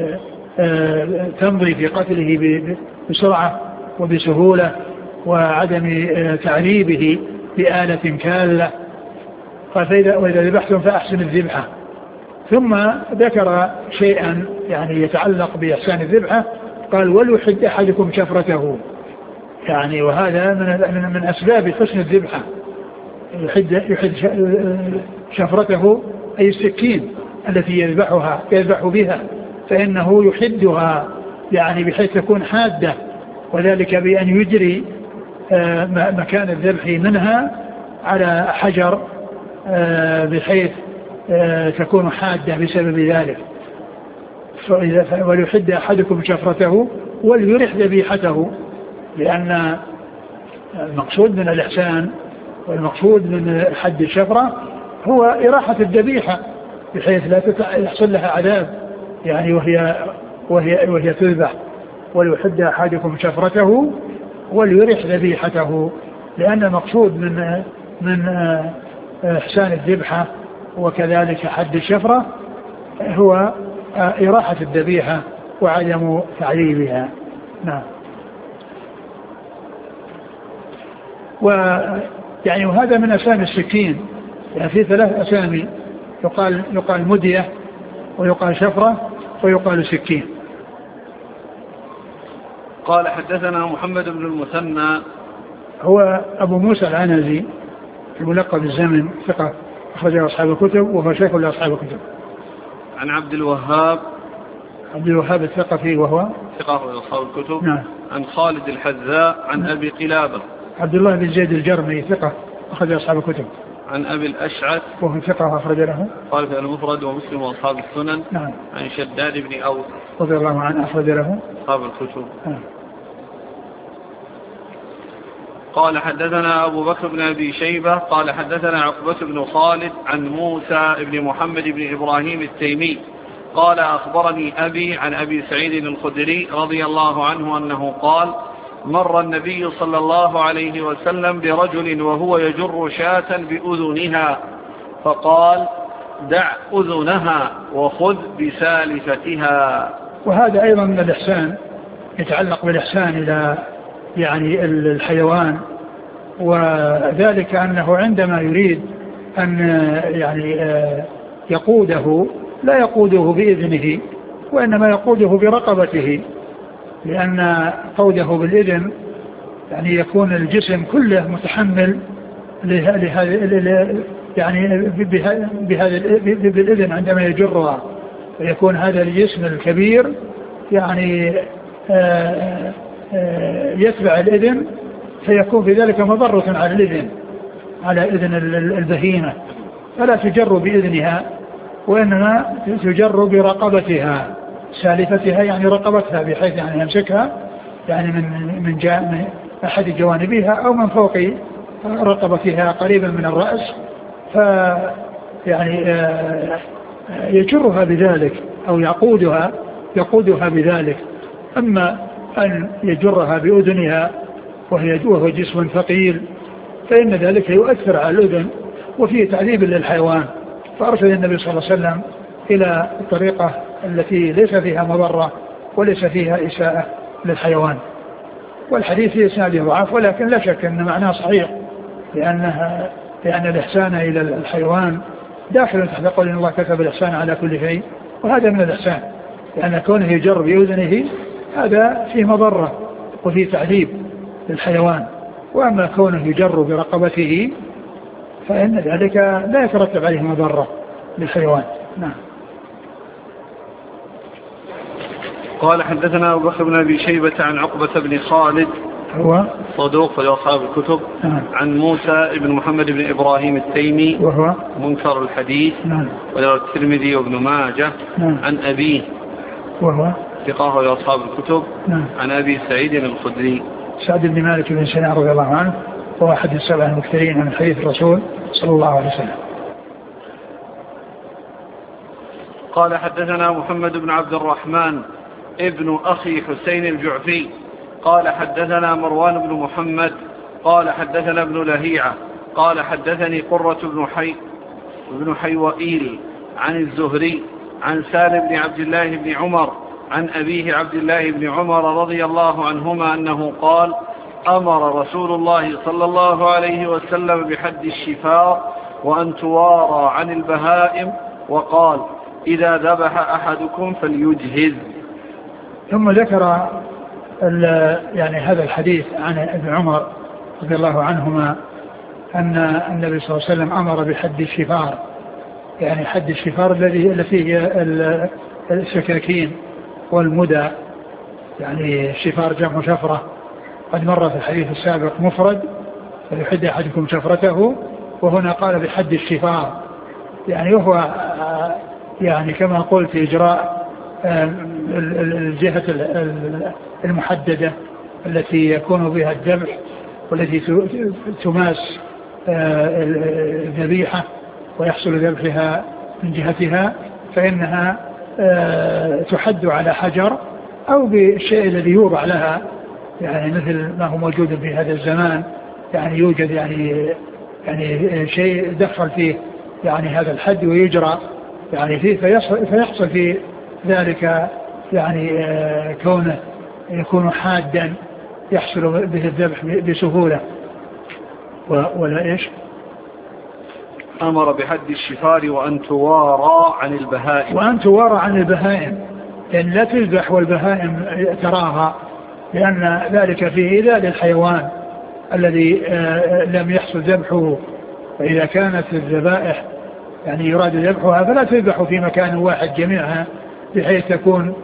تمضي في قتله بسرعة وبسهولة وعدم تعذيبه بآلة كالة. وإذا ذبحتم فأحسن الذبحة. ثم ذكر شيئا يعني يتعلق بإحسان الذبحة، قال وليحد أحدكم شفرته، يعني وهذا من أسباب حسن الذبحة، يحد شفرته أي السكين التي يذبح بها، فإنه يحدها يعني بحيث تكون حادة، وذلك بأن يجري مكان الذبح منها على حجر بحيث تكون حادة بسبب ذلك. وليحد أحدكم شفرته وليرح ذبيحته، لأن المقصود من الإحسان والمقصود من حد الشفرة هو إراحة الذبيحة بحيث لا يحصل لها عذاب يعني وهي تذبح. وليحد أحدكم شفرته وليرح ذبيحته، لأن المقصود من إحسان الذبحة وكذلك حد الشفرة هو إراحة الذبيحة وعدم تعذيبها. نعم. ويعني وهذا من أسامي السكين، يعني في 3 أسامي، يقال مدية ويقال شفرة ويقال سكين. قال حدثنا محمد بن المثنى هو أبو موسى العنزي الملقب الزمن، ثقة أخرجه أصحاب الكتب وهو شيخ لأصحاب الكتب. عن عبد الوهاب الثقفي وهو ثقة لأصحاب الكتب. نعم. عن خالد الحذاء عن أبي قلابة عبد الله بن زيد الجرمي ثقة أخرج أصحاب الكتب. عن أبي الأشعث وهو ثقة أخرج له قال في المفرد ومسلم وأصحاب السنن. نعم. عن شداد بن أوس رضي الله عنه أخرج له أصحاب الكتب. قال حدثنا أبو بكر بن أبي شيبة قال حدثنا عقبة بن خالد عن موسى بن محمد بن إبراهيم التيمي قال أخبرني أبي عن أبي سعيد الخدري رضي الله عنه أنه قال مر النبي صلى الله عليه وسلم برجل وهو يجر شاة بأذنها فقال دع أذنها وخذ بسالفتها. وهذا أيضا من الإحسان، يتعلق بالإحسان إلى يعني الحيوان، وذلك أنه عندما يريد أن يعني يقوده لا يقوده بإذنه وإنما يقوده برقبته، لأن قوده بالإذن يعني يكون الجسم كله متحمل يعني بالإذن عندما يجرها، ويكون هذا الجسم الكبير يعني يتبع الإذن، فيكون في ذلك مضرة على إذن البهيمة، فلا تجر بإذنها وإنما تجر برقبتها سالفتها، يعني رقبتها بحيث يعني يمسكها يعني من أحد جوانبها أو من فوق رقبتها قريبا من الرأس، يعني يجرها بذلك أو يقودها بذلك. أما أن يجرها بأذنها وهو جسم ثقيل فإن ذلك يؤثر على الأذن وفيه تعذيب للحيوان، فأرشد النبي صلى الله عليه وسلم إلى الطريقة التي ليس فيها مضرة وليس فيها إساءة للحيوان. والحديث في إسناده ضعف، ولكن لا شك أن معناه صحيح، لأن الإحسان إلى الحيوان داخل تحت قول إن الله كتب الإحسان على كل شيء، وهذا من الإحسان، لأن كونه يجر بأذنه هذا فيه مضرة وفيه تعذيب للحيوان، وأما كونه يجر برقبته فإن ذلك لا يترتب عليه مضرة للحيوان. نعم. قال حدثنا أبو بكر بن أبي شيبة عن عقبة بن خالد هو صدوق في أصحاب الكتب. عن موسى بن محمد بن إبراهيم التيمي وهو منكر الحديث وله الترمذي وابن ماجه. عن أبيه وهو ثقة في أصحاب الكتب. عن أبي سعيد الخدري سعد بن مالك بن سنان رضي الله عنه، وهو أحد السبع المكثرين من حديث الرسول صلى الله عليه وسلم. قال حدثنا محمد بن عبد الرحمن ابن أخي حسين الجعفي قال حدثنا مروان بن محمد قال حدثنا ابن لهيعة قال حدثني قرة بن حيوئيل عن الزهري عن سالم بن عبد الله بن عمر عن أبيه عبد الله بن عمر رضي الله عنهما أنه قال: أمر رسول الله صلى الله عليه وسلم بحد الشفار وأن توارى عن البهائم، وقال: إذا ذبح أحدكم فليجهز. ثم ذكر يعني هذا الحديث عن ابن عمر رضي الله عنهما أن النبي صلى الله عليه وسلم أمر بحد الشفار، يعني حد الشفار التي هي السكاكين والمدى، يعني الشفار جمع شفرة، قد مر في الحديث السابق مفرد فليحد أحدكم شفرته، وهنا قال بحد الشفار، يعني وهو يعني كما قلت إجراء الجهة المحددة التي يكون بها الذبح والتي تماس الذبيحة ويحصل ذبحها من جهتها، فإنها تحد على حجر أو بالشيء الذي يوضع لها، يعني مثل ما هو موجود في هذا الزمان، يعني يوجد يعني شيء دخل فيه يعني هذا الحد ويجرى يعني فيه، فيحصل في ذلك يعني كونه يكون حادا يحصل به الذبح بسهولة. ولا إيش؟ أمر بحد الشفار وأن توارى عن البهائم، وأن توارى عن البهائم، لأن لا تذبح والبهائم تراها، لأن ذلك فيه إيذاء للحيوان الذي لم يحصل ذبحه. فإذا كانت الذبائح يعني يراد ذبحها فلا تذبح في مكان واحد جميعها بحيث تكون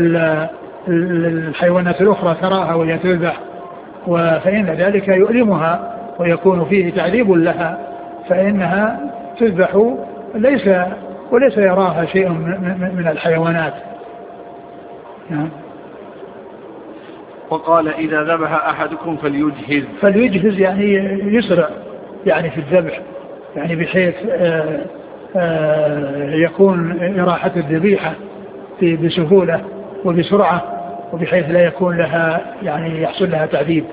الحيوانات الأخرى تراها وهي تذبح، فإن ذلك يؤلمها ويكون فيه تعذيب لها، فإنها تذبح وليس يراها شيء من الحيوانات. وقال: إذا ذبح أحدكم فليجهز يعني يسرع يعني في الذبح، يعني بحيث يكون إراحة الذبيحة بسهولة وبسرعة، وبحيث لا يكون لها يعني يحصل لها تعذيب.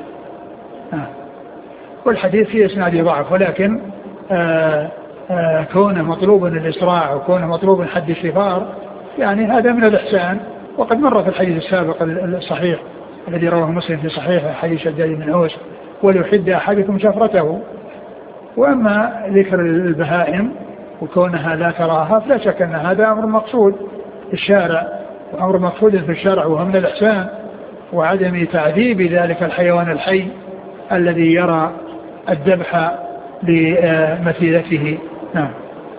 والحديث فيه إسناد ضعف، ولكن كونه مطلوب الإسراع وكونه مطلوب حد الشفار يعني هذا من الإحسان، وقد مر في الحديث السابق الصحيح الذي رواه مسلم في صحيحه حديث شداد بن أوس: وليحد أحدكم شفرته. وأما ذكر البهائم وكونها لا تراها فلا شك أن هذا أمر مقصود في الشارع، وأمر مقصود في الشرع، وهو من الإحسان وعدم تعذيب ذلك الحيوان الحي الذي يرى الذبح لمثيلته. نعم.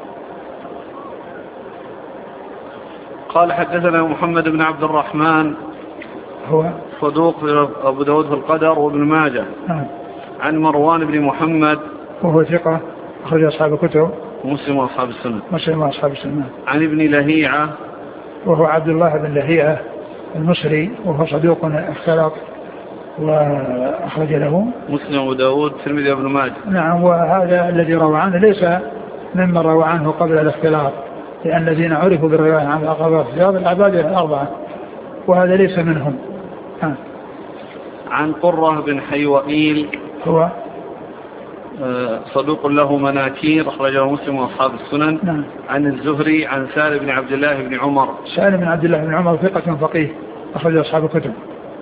قال حدثنا محمد بن عبد الرحمن هو صدوق أبو داود في القدر وابن ماجه. عن مروان بن محمد وهو ثقة أخرج أصحاب الكتب مسلم وأصحاب السنة. عن ابن لهيعة وهو عبد الله بن لهيعة المصري، وهو صدوق اختلط وأخرج له مسلم وداود الترمذي وابن ماجه. نعم. وهذا الذي روى عنه ليس ممن روى عنه قبل الاختلاط، لأن الذين عرفوا بالرواية عن الاختلاط العباد الأربعة، وهذا ليس منهم. عن قرة بن حيوئيل صدوق له مناكير أخرجه مسلم وأصحاب السنن. نعم. عن الزهري عن سالم بن عبد الله بن عمر. سالم بن عبد الله بن عمر ثقة فقيه أخرجه أصحاب الكتب.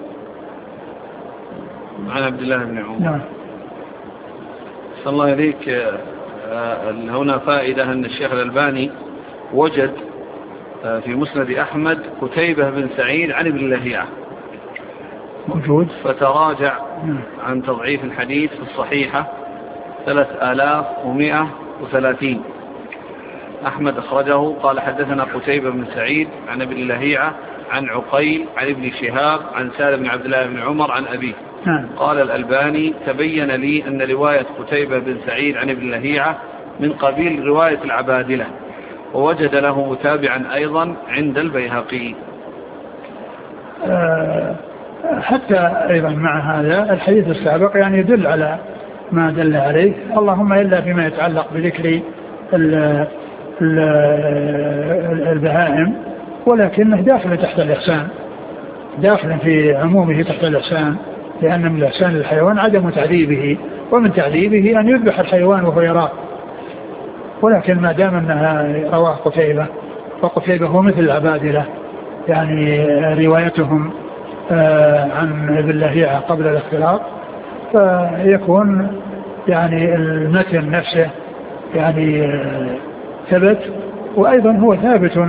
عن عبد الله بن عمر. نعم. صلى الله عليك. هنا فائدة أن الشيخ الألباني وجد في مسند أحمد قتيبة بن سعيد عن ابن لهيعة موجود، فتراجع عن تضعيف الحديث في الصحيحة 3130. أحمد أخرجه قال حدثنا قتيبة بن سعيد عن ابن لهيعة عن عقيل عن ابن شهاب عن سالم بن عبد الله بن عمر عن أبيه. قال الألباني تبين لي أن رواية قتيبة بن سعيد عن ابن لهيعة من قبيل رواية العبادلة، ووجد له متابعا أيضا عند البيهقي. حتى أيضا مع هذا الحديث السابق يعني يدل على ما دل عليه، اللهم إلا فيما يتعلق بذكر البهائم، ولكنه داخل تحت الإحسان، داخل في عمومه تحت الإحسان، لأن من الإحسان للحيوان عدم تعذيبه، ومن تعذيبه أن يذبح الحيوان وهو يراه. ولكن ما دام أنها رواه قتيبة، وقتيبة هو مثل العبادلة يعني روايتهم عن ابن لهيعة قبل الاختلاط، فيكون يعني المتن نفسه يعني ثبت، وأيضا هو ثابت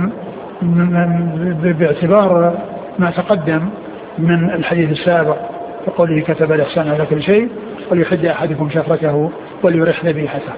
باعتبار ما تقدم من الحديث السابق فقوله كتب الإحسان على كل شيء وليحد أحدكم شفرته وليرح ذبيحته.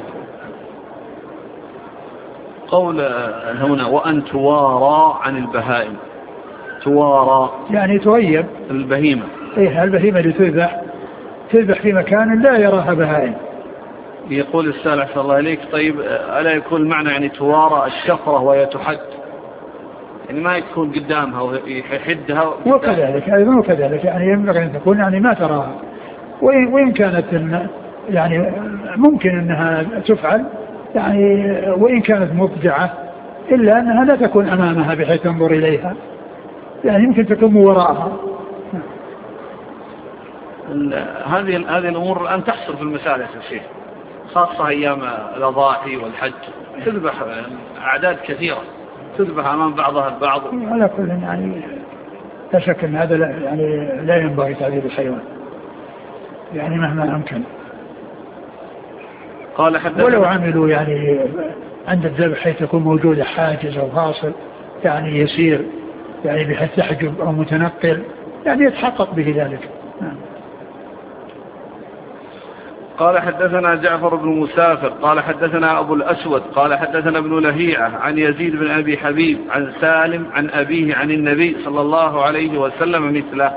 قول هنا وأن توارى عن البهائم، توارى يعني تغيب البهيمة. إيه البهيمة اللي تذبح في مكان لا يراها بهائم. يقول السائل أحسن الله إليك، طيب ألا يكون المعنى يعني توارى الشفرة وهي تحد، يعني ما يكون قدامها ويحدها وكذلك أيضا، وكذلك يعني ينبغي أن تكون يعني ما تراها، وإن كانت يعني ممكن أنها تفعل يعني، وإن كانت مضجعة إلا أنها لا تكون أمامها بحيث تنظر إليها، يعني يمكن تكون وراءها. هذه الأمور الآن تحصل في المساجد الشيخ، خاصة أيام الأضاحي والحج، تذبح أعداد كثيرة، تذبح أمام بعضها البعض. على كل يعني لا شك أن هذا يعني لا ينبغي تعذيب الحيوان يعني مهما أمكن. قال حدثنا ولو عملوا يعني عند الذبح حيث يكون موجود حاجز أو فاصل يعني يسير، يعني بحيث تحجب أو متنقل يعني يتحقق به ذلك. قال حدثنا جعفر بن مسافر قال حدثنا أبو الأسود قال حدثنا ابن لهيعة عن يزيد بن أبي حبيب عن سالم عن أبيه عن النبي صلى الله عليه وسلم مثله.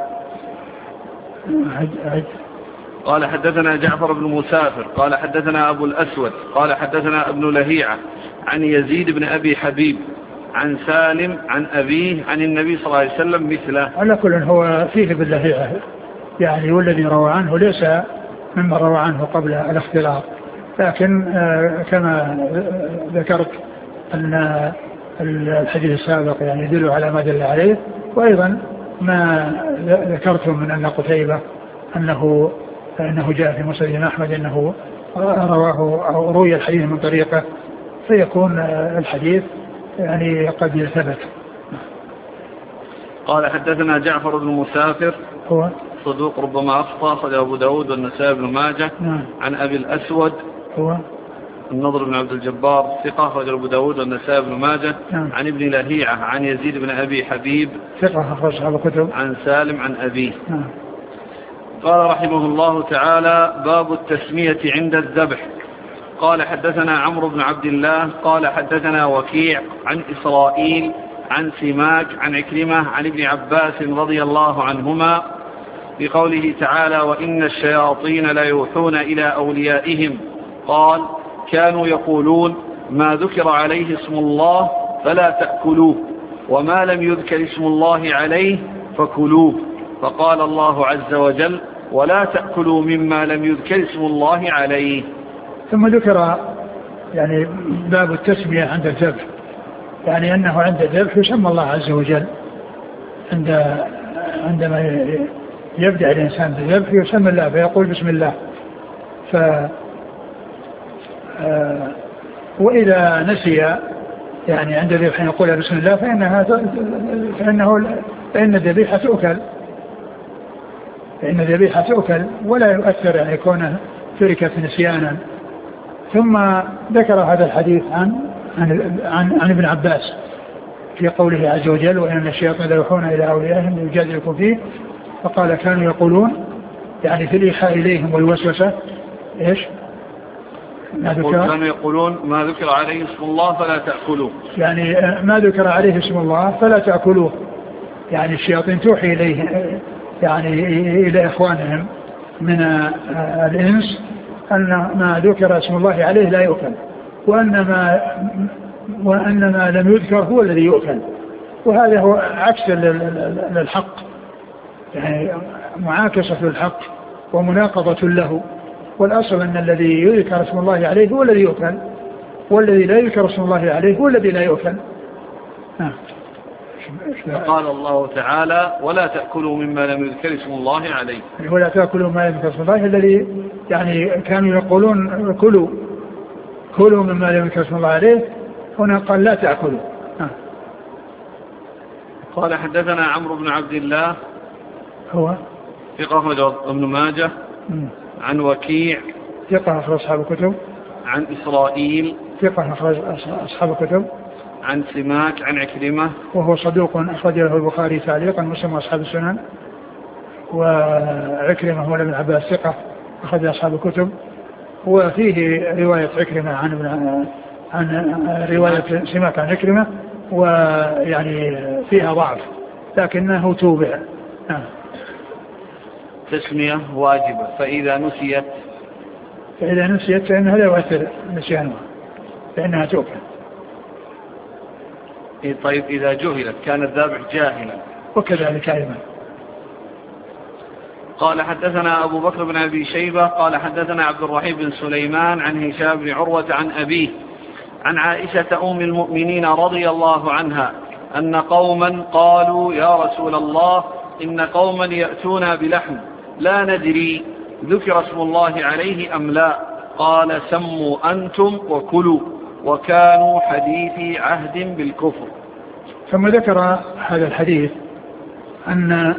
قال حدثنا جعفر بن مسافر قال حدثنا أبو الأسود قال حدثنا ابن لهيعة عن يزيد بن أبي حبيب عن سالم عن أبيه عن النبي صلى الله عليه وسلم مثله. على كل هو فيه ابن لهيعة يعني، والذي روى عنه ليس مما روى عنه قبل الاختلاط، لكن كما ذكرت أن الحديث السابق يعني يدل على ما دل عليه، وأيضا ما ذكرته من أن قتيبة أنه جاء في مسند أحمد أنه رواه أو روي الحديث من طريقه، فيكون الحديث يعني قد يثبت. قال حدثنا جعفر بن مسافر هو صدوق ربما أخطأ، صدق أبو داود والنسائي بن ماجه. عن أبي الأسود هو النضر بن عبد الجبار ثقة، رجل أبو داود والنسائي بن ماجه. عن ابن لهيعة عن يزيد بن أبي حبيب ثقة أخرج أصحاب الكتب. عن سالم عن أبيه. قال رحمه الله تعالى باب التسمية عند الذبح. قال حدثنا عمرو بن عبد الله قال حدثنا وكيع عن إسرائيل عن سماك عن عكرمة عن ابن عباس رضي الله عنهما بقوله تعالى وإن الشياطين لا يوحون إلى أوليائهم، قال كانوا يقولون ما ذكر عليه اسم الله فلا تأكلوه، وما لم يذكر اسم الله عليه فكلوه، فقال الله عز وجل ولا تأكلوا مما لم يذكر اسم الله عليه. ثم ذكر يعني باب التسمية عند الذبح، يعني أنه عند الذبح يسمى الله عز وجل، عندما يبدأ الإنسان بالذبح يسمى الله فيقول بسم الله، وإذا نسي يعني عند الذبح يقول بسم الله فإن الذبيحة تؤكل، فإن الذبيحة تؤكل ولا يؤثر يعني كونه تركت نسيانا. ثم ذكر هذا الحديث عن ابن عباس في قوله عز وجل وإن الشياطين يوحون إلى أوليائهم ليجادلكم فيه، فقال كانوا يقولون يعني في الإيحاء إليهم والوسوسة إيش؟ كانوا يقولون ما ذكر عليه اسم الله فلا تأكلوه، يعني ما ذكر عليه اسم الله فلا تأكلوه، يعني الشياطين توحي إليه يعني إلى إخوانهم من الإنس أن ما ذكر اسم الله عليه لا يؤكل، وأن ما لم يذكر هو الذي يؤكل، وهذا هو عكس للحق، يعني معاكسة للحق ومناقضة له. والأصل أن الذي يذكر اسم الله عليه هو الذي يؤكل، والذي لا يذكر اسم الله عليه هو الذي لا يؤكل. قال الله تعالى ولا تأكلوا مما لم يذكر اسم الله عليه، ولا تأكلوا ما لم يذكر اسم الله، الذي يعني كانوا يقولون كلوا مما لم يذكر اسم الله عليه، هنا قال لا تأكلوا. قال حدثنا عمرو بن عبد الله هو ثقة أخرج ابن ماجه عن وكيع ثقة أخرج أصحاب الكتب، عن إسرائيل ثقة أخرج أصحاب الكتب، عن سماك عن عكرمة وهو صدوق أخرج له البخاري تعليقا مسلم وأصحاب السنن، وعكرمة هو ابن عباس ثقة أخرج أصحاب الكتب، وفيه رواية عكرمة عن رواية سماك عن عكرمة ويعني فيها ضعف لكنه توبع. تسمية واجبة فإذا نسيت فإنها لا يؤثر نسيانها فإنها توكل. طيب إذا جهلت كان الذابح جاهلا وكذلك أيضا. قال حدثنا أبو بكر بن أبي شيبة قال حدثنا عبد الرحيم بن سليمان عن هشام بن عروة عن أبيه عن عائشة أم المؤمنين رضي الله عنها أن قوما قالوا يا رسول الله إن قوما يأتون بلحم لا ندري ذكر اسم الله عليه أم لا، قال سموا أنتم وكلوا وكانوا حديثي عهد بالكفر. ثم ذكر هذا الحديث عن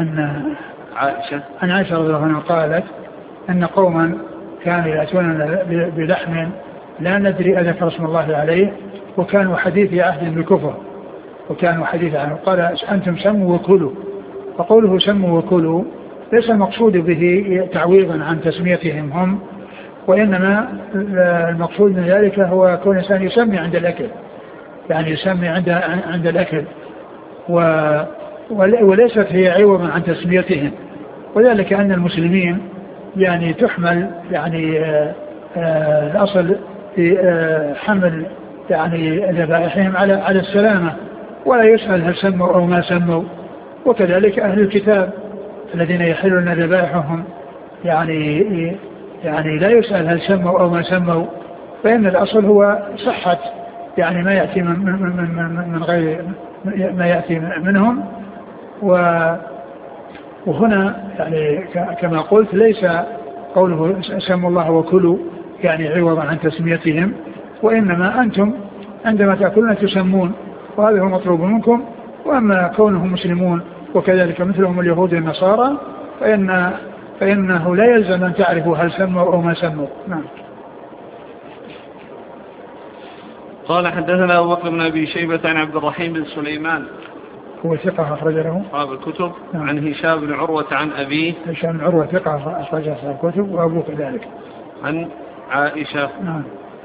عائشة رضي الله عنها قالت أن قوما كانوا يأتون بلحم لا ندري أذكر اسم الله عليه وكانوا حديثي عهد بالكفر، وكانوا حديث عنه. قال أنتم سموا وكلوا، فقوله سموا وكلوا ليس المقصود به تعويضا عن تسميتهم هم، وإنما المقصود من ذلك هو كون الإنسان يسمي عند الأكل، يعني يسمي عند الأكل وليست هي عوضا عن تسميتهم. وذلك أن المسلمين يعني تحمل يعني الأصل في حمل يعني ذبائحهم على السلامة، ولا يسأل هل سموا أو ما سموا. وكذلك أهل الكتاب الذين يحلون ذبائحهم يعني لا يسأل هل سموا أو ما سموا، فإن الأصل هو صحة يعني ما يأتي من غير ما يأتي منهم. وهنا يعني كما قلت ليس قوله سموا الله وكلوا يعني عوضا عن تسميتهم، وإنما أنتم عندما تأكلون تسمون، وهذا هو مطلوب منكم. وأما كونهم مسلمون وكذلك مثلهم اليهود والنصارى فإنه لا يلزم أن تعرفوا هل سموا أو ما سموا. نعم. قال حدثنا أبو بكر بن أبي شيبة عن عبد الرحيم بن سليمان هو ثقة أخرج له أصحاب الكتب. نعم. عن هشام بن عروة عن أبيه هشام بن عروة ثقة أخرج أصحاب الكتب وأبوه كذلك. عن عائشة. نعم.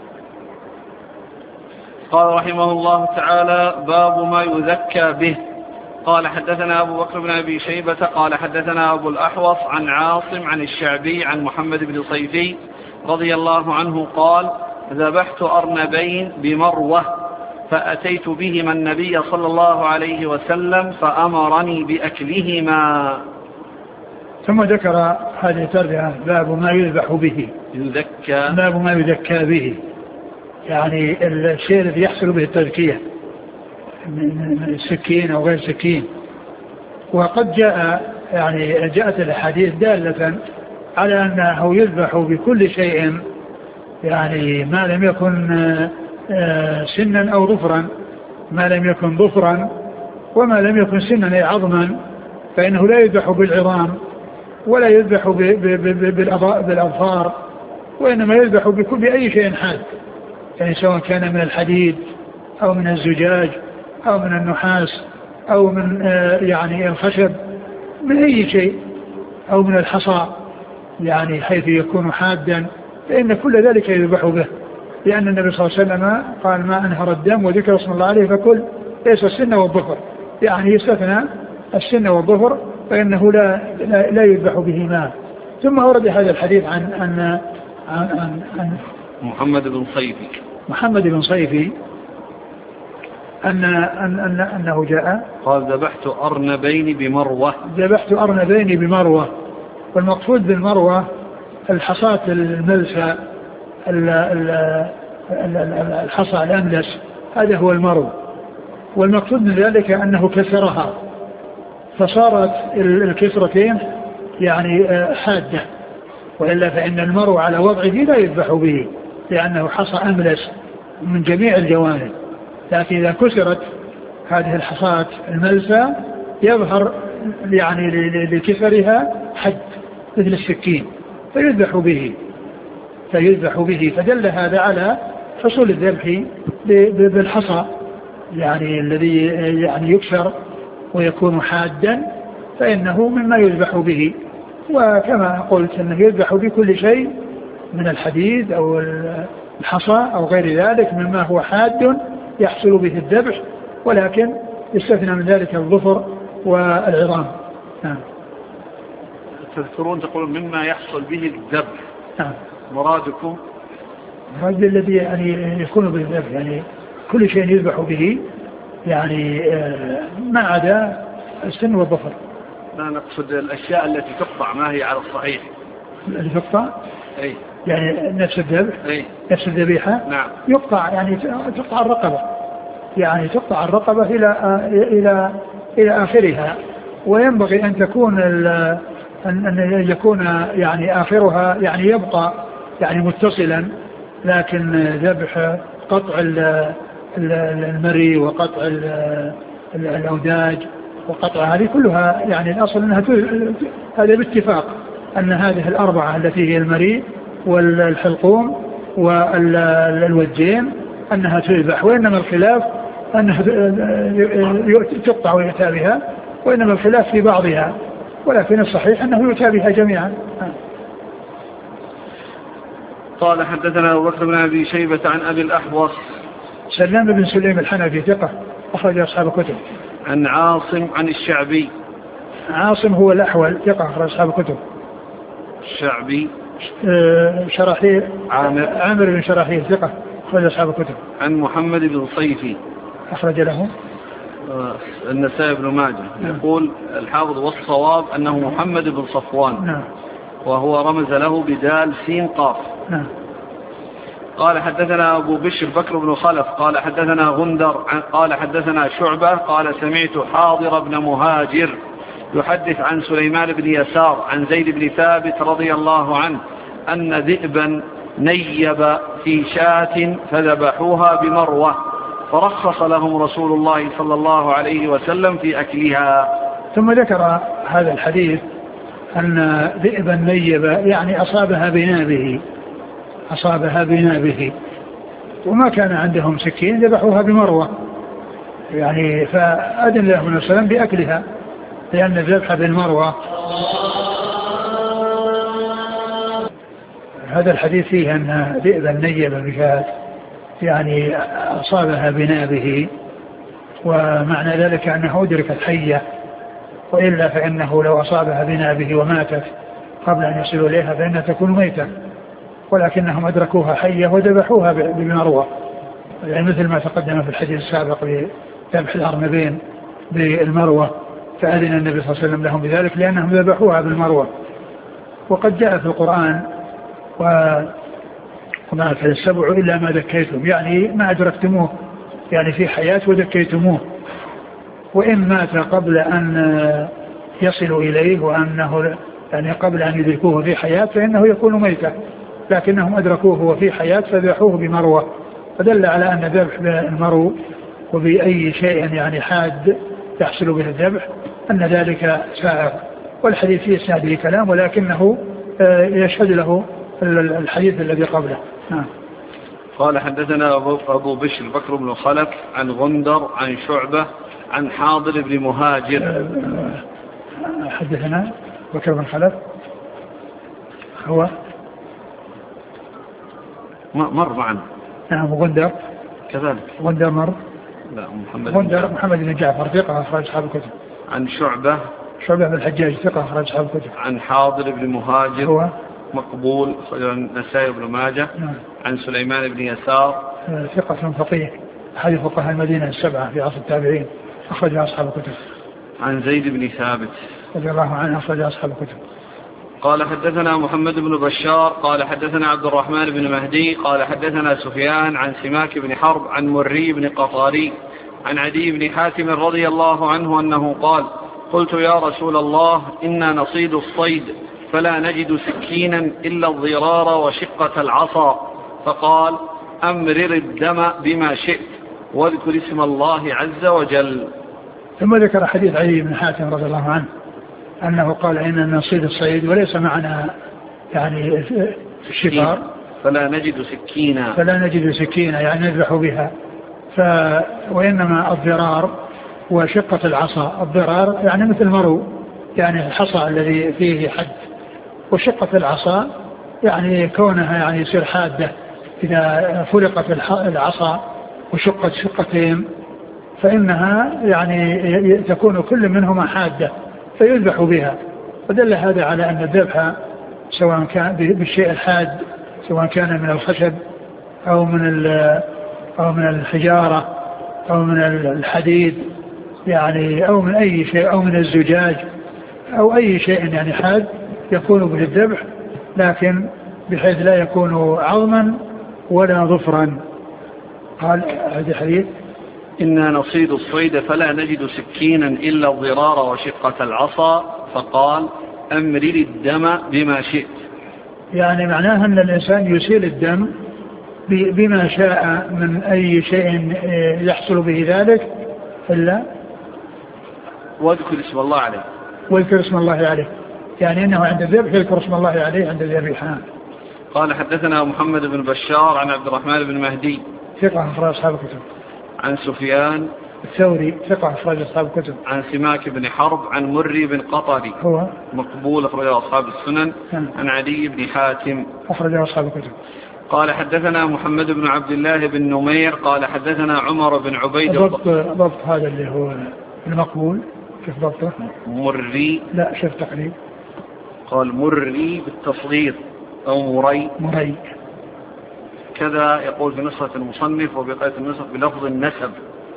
قال رحمه الله تعالى باب ما يذكى به. قال حدثنا أبو بكر بن أبي شيبة قال حدثنا أبو الأحوص عن عاصم عن الشعبي عن محمد بن صيفي رضي الله عنه قال ذبحت أرنبين بمروة فأتيت بهما النبي صلى الله عليه وسلم فأمرني بأكلهما. ثم ذكر هذه الترجمة باب ما يذبح به باب ما يذكى به، يعني الشيء الذي يحصل به التذكية من السكين أو غير سكين. وقد جاءت الأحاديث دالة على أنه يذبح بكل شيء يعني ما لم يكن سنا أو ظفرا، ما لم يكن ظفرا وما لم يكن سنا أي عظما فإنه لا يذبح بالعظام ولا يذبح بالأظفار، وإنما يذبح بأي شيء حاد، يعني سواء كان من الحديد أو من الزجاج أو من النحاس أو من يعني الخشب، من أي شيء، أو من الحصى يعني حيث يكون حادا، فإن كل ذلك يذبح به، لأن النبي صلى الله عليه وسلم قال ما أنهر الدم وذكر اسم الله عليه فكل، ليس السن والظفر، يعني يستثنى السن والظفر فإنه لا يذبح بهما. ثم ورد هذا الحديث عن محمد بن صيفي أنه جاء قال ذبحت أرنبين بمروة، والمقصود بالمروة الحصاة الملسى، الحصى الأملس، هذا هو المرو، والمقصود من ذلك أنه كسرها فصارت الكسرتين يعني حادة، وإلا فإن المرو على وضعه لا يذبح به لأنه حصى أملس من جميع الجوانب، لكن إذا كسرت هذه الحصاة الملسى يظهر يعني لكسرها حد مثل السكين فيذبح به، فدل هذا على حصول الذبح بالحصى يعني الذي يعني يكسر ويكون حادا، فإنه مما يذبح به. وكما قلت أنه يذبح بكل شيء من الحديد أو الحصى أو غير ذلك مما هو حاد يحصل به الذبح، ولكن يستثنى من ذلك الظفر والعظام. نعم. تذكرون تقولون مما يحصل به الذبح. نعم. مرادكم؟ مراد الذي يعني يكون به الذبح، يعني كل شيء يذبح به، يعني ما عدا السن والظفر. لا نقصد الأشياء التي تقطع، ما هي على الصحيح التي تقطع؟ أي يعني نفس الذبح، نفس الذبيحة. نعم. يقطع يعني تقطع الرقبة، يعني تقطع الرقبة إلى آخرها، وينبغي أن تكون أن يكون يعني آخرها يعني يبقى يعني متصلا، لكن ذبح قطع المري وقطع الأوداج وقطع هذه كلها يعني الأصل أنها هذا باتفاق أن هذه الأربعة التي هي المري والحلقوم والوجين أنها تذبح، وإنما الخلاف أنها تقطع ويؤتى بها، وإنما الخلاف في بعضها، ولكن الصحيح أنه يؤتى بها جميعا. قال حدثنا أبو بكر بن أبي شيبة عن أبي الأحوص سلام بن سليم الحنفي ثقة أخرج أصحاب الكتب. عن عاصم عن الشعبي. عاصم هو الأحول ثقة أخرج أصحاب الكتب. الشعبي شراحيل عامر بن شراحيل ثقة أخرج أصحاب الكتب. عن محمد بن صيفي أخرج له النسائي بن ماجه. نعم. يقول الحافظ والصواب أنه محمد بن صفوان. نعم. وهو رمز له بدال سين قاف. نعم. قال حدثنا أبو بشر بكر بن خلف قال حدثنا غندر قال حدثنا شعبة قال سمعت حاضر بن مهاجر يحدث عن سليمان بن يسار عن زيد بن ثابت رضي الله عنه أن ذئبا نيب في شاة فذبحوها بمروة فرخص لهم رسول الله صلى الله عليه وسلم في أكلها. ثم ذكر هذا الحديث أن ذئبا نيب يعني أصابها بنابه وما كان عندهم سكين ذبحوها بمروة، يعني فأذن له النبي صلى الله عليه وسلم بأكلها، لأن الذبح بالمروة. هذا الحديث فيه أن ذئبا نيب بشاة يعني أصابها بنابه، ومعنى ذلك أنه أدركت حية، وإلا فإنه لو أصابها بنابه وماتت قبل أن يصلوا إليها فإنها تكون ميتة، ولكنهم أدركوها حية وذبحوها بمروة، يعني مثل ما تقدم في الحديث السابق بذبح الأرنبين بالمروة، فأذن النبي صلى الله عليه وسلم لهم بذلك لأنهم ذبحوها بالمروة. وقد جاء في القرآن وما أكل السبع إلا ما ذكيتم، يعني ما أدركتموه يعني في حياة وذكيتموه، وإن مات قبل أن يصلوا إليه وأنه يعني قبل أن يدركوه في حياة فإنه يكون ميتا، لكنهم أدركوه وفي حياة فذبحوه بمروة، فدل على أن ذبح بالمرو وبأي شيء يعني حاد يحصل به الذبح أن ذلك سائغ. والحديث في إسناده كلام ولكنه يشهد له الحديث الذي قبله. قال حدثنا أبو بشر بكر بن خلف عن غندر عن شعبة عن حاضر بن مهاجر. حدثنا بكر بن خلف هو مر معنا. نعم. غندر كذلك. غندر مر. لا محمد بن جعفر ثقة أخرج أصحاب الكتب. عن شعبة بن الحجاج ثقة أخرج أصحاب الكتب. عن حاضر بن مهاجر هو مقبول أخرج النسائي بن ماجه. عن سليمان بن يسار ثقة فقيه أحد فقهاء المدينة السبعة في عصر التابعين أخرج أصحاب الكتب. عن زيد بن ثابت رضي الله عنه أخرج أصحاب الكتب. قال حدثنا محمد بن بشار قال حدثنا عبد الرحمن بن مهدي قال حدثنا سفيان عن سماك بن حرب عن مري بن قطاري عن عدي بن حاتم رضي الله عنه أنه قال قلت يا رسول الله إنا نصيد الصيد فلا نجد سكينا إلا الضرار وشقة العصا، فقال أمرر الدم بما شئت واذكر اسم الله عز وجل. ثم ذكر حديث عدي بن حاتم رضي الله عنه أنه قال إننا نصيد الصيد وليس معنا يعني الشفار فلا نجد سكينا يعني نذبح بها، وإنما الضرار وشقة العصا. الضرار يعني مثل المرو يعني الحصى الذي فيه حد، وشقة العصا يعني كونها يعني يصير حادة إذا فلقت العصا وشقت شقتين فإنها يعني تكون كل منهما حادة فيذبح بها. ودل هذا على أن الذبح سواء كان بالشيء الحاد سواء كان من الخشب أو من الحجارة أو من الحديد يعني أو من أي شيء أو من الزجاج أو أي شيء يعني حاد يكون به الذبح، لكن بحيث لا يكون عظما ولا ظفرا. قال هذا حديث إنا نصيد الصيد فلا نجد سكينا إلا الضرار وشقة العصا، فقال أمرر الدم بما شئت. يعني معناها أن الإنسان يسيل الدم بما شاء من أي شيء يحصل به ذلك إلا واذكر اسم الله عليه. واذكر اسم الله عليه يعني أنه عند الذبح يذكر اسم الله عليه عند الذبح. قال حدثنا محمد بن بشار عن عبد الرحمن بن مهدي ثقة أخرج أصحاب الكتب. عن سفيان الثوري ثقة أخرج أصحاب الكتب. عن سماك بن حرب عن مري بن قطري هو مقبول أخرج أصحاب السنن. عن عدي بن حاتم أخرج أصحاب الكتب. قال حدثنا محمد بن عبد الله بن نمير قال حدثنا عمر بن عبيد. ضبط هذا اللي هو المقبول كيف ضبطه؟ مري لا شوف تقريب قال مري بالتصغير أو مري كذا يقول في نسخة المصنف وبقية النسخ بلفظ النسب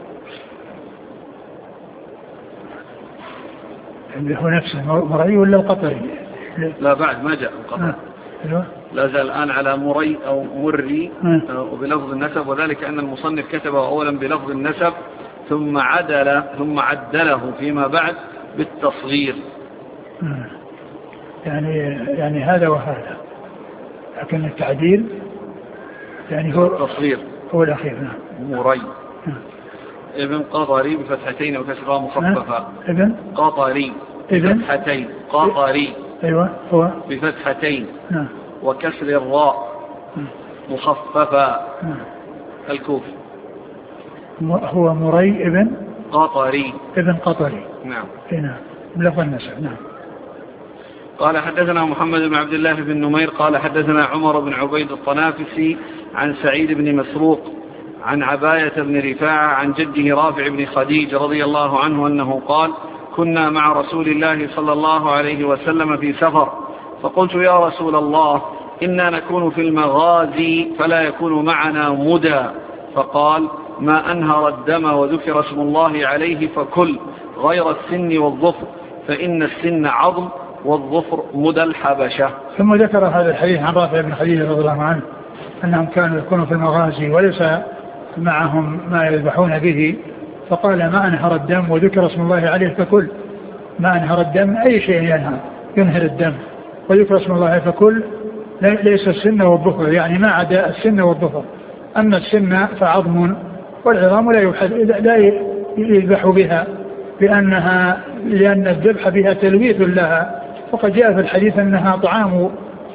اللي هو نفسه مري ولا القطري؟ لا بعد ما جاء القطري. لا زال الآن على مري أو مري وبلفظ النسب، وذلك أن المصنف كتبه أولا بلفظ النسب ثم عدله فيما بعد بالتصغير. يعني هذا وهذا، لكن التعديل يعني هو التصغير هو الأخير. نعم. مري ابن قطري بفتحتين وكسرها مخففة. ابن قطري بفتحتين قطري أيوة هو بفتحتين وكسر الراء مخففة. الكوفي هو مري ابن قطري. نعم. هنا بلفظ النسب. نعم. قال حدثنا محمد بن عبد الله بن نمير قال حدثنا عمر بن عبيد الطنافسي عن سعيد بن مسروق عن عباية بن رفاعة عن جده رافع بن خديج رضي الله عنه أنه قال كنا مع رسول الله صلى الله عليه وسلم في سفر، فقلت يا رسول الله إنا نكون في المغازي فلا يكون معنا مدى، فقال ما أنهر الدم وذكر اسم الله عليه فكل غير السن والظفر فإن السن عظم والظفر مدى الحبشة. ثم ذكر هذا الحديث عن رافع بن خديج رضي الله عنه أنهم كانوا يكونوا في المغازي وليس معهم ما يذبحون به، فقال ما أنهر الدم وذكر اسم الله عليه فكل. ما أنهر الدم أي شيء ينهر الدم وذكر اسم الله فكل، ليس السن والظفر، يعني ما عدا السن والظفر. أما السن فعظم، والعظام لا يذبح بها لأن الذبح بها تلويث لها، وقد جاء في الحديث أنها طعام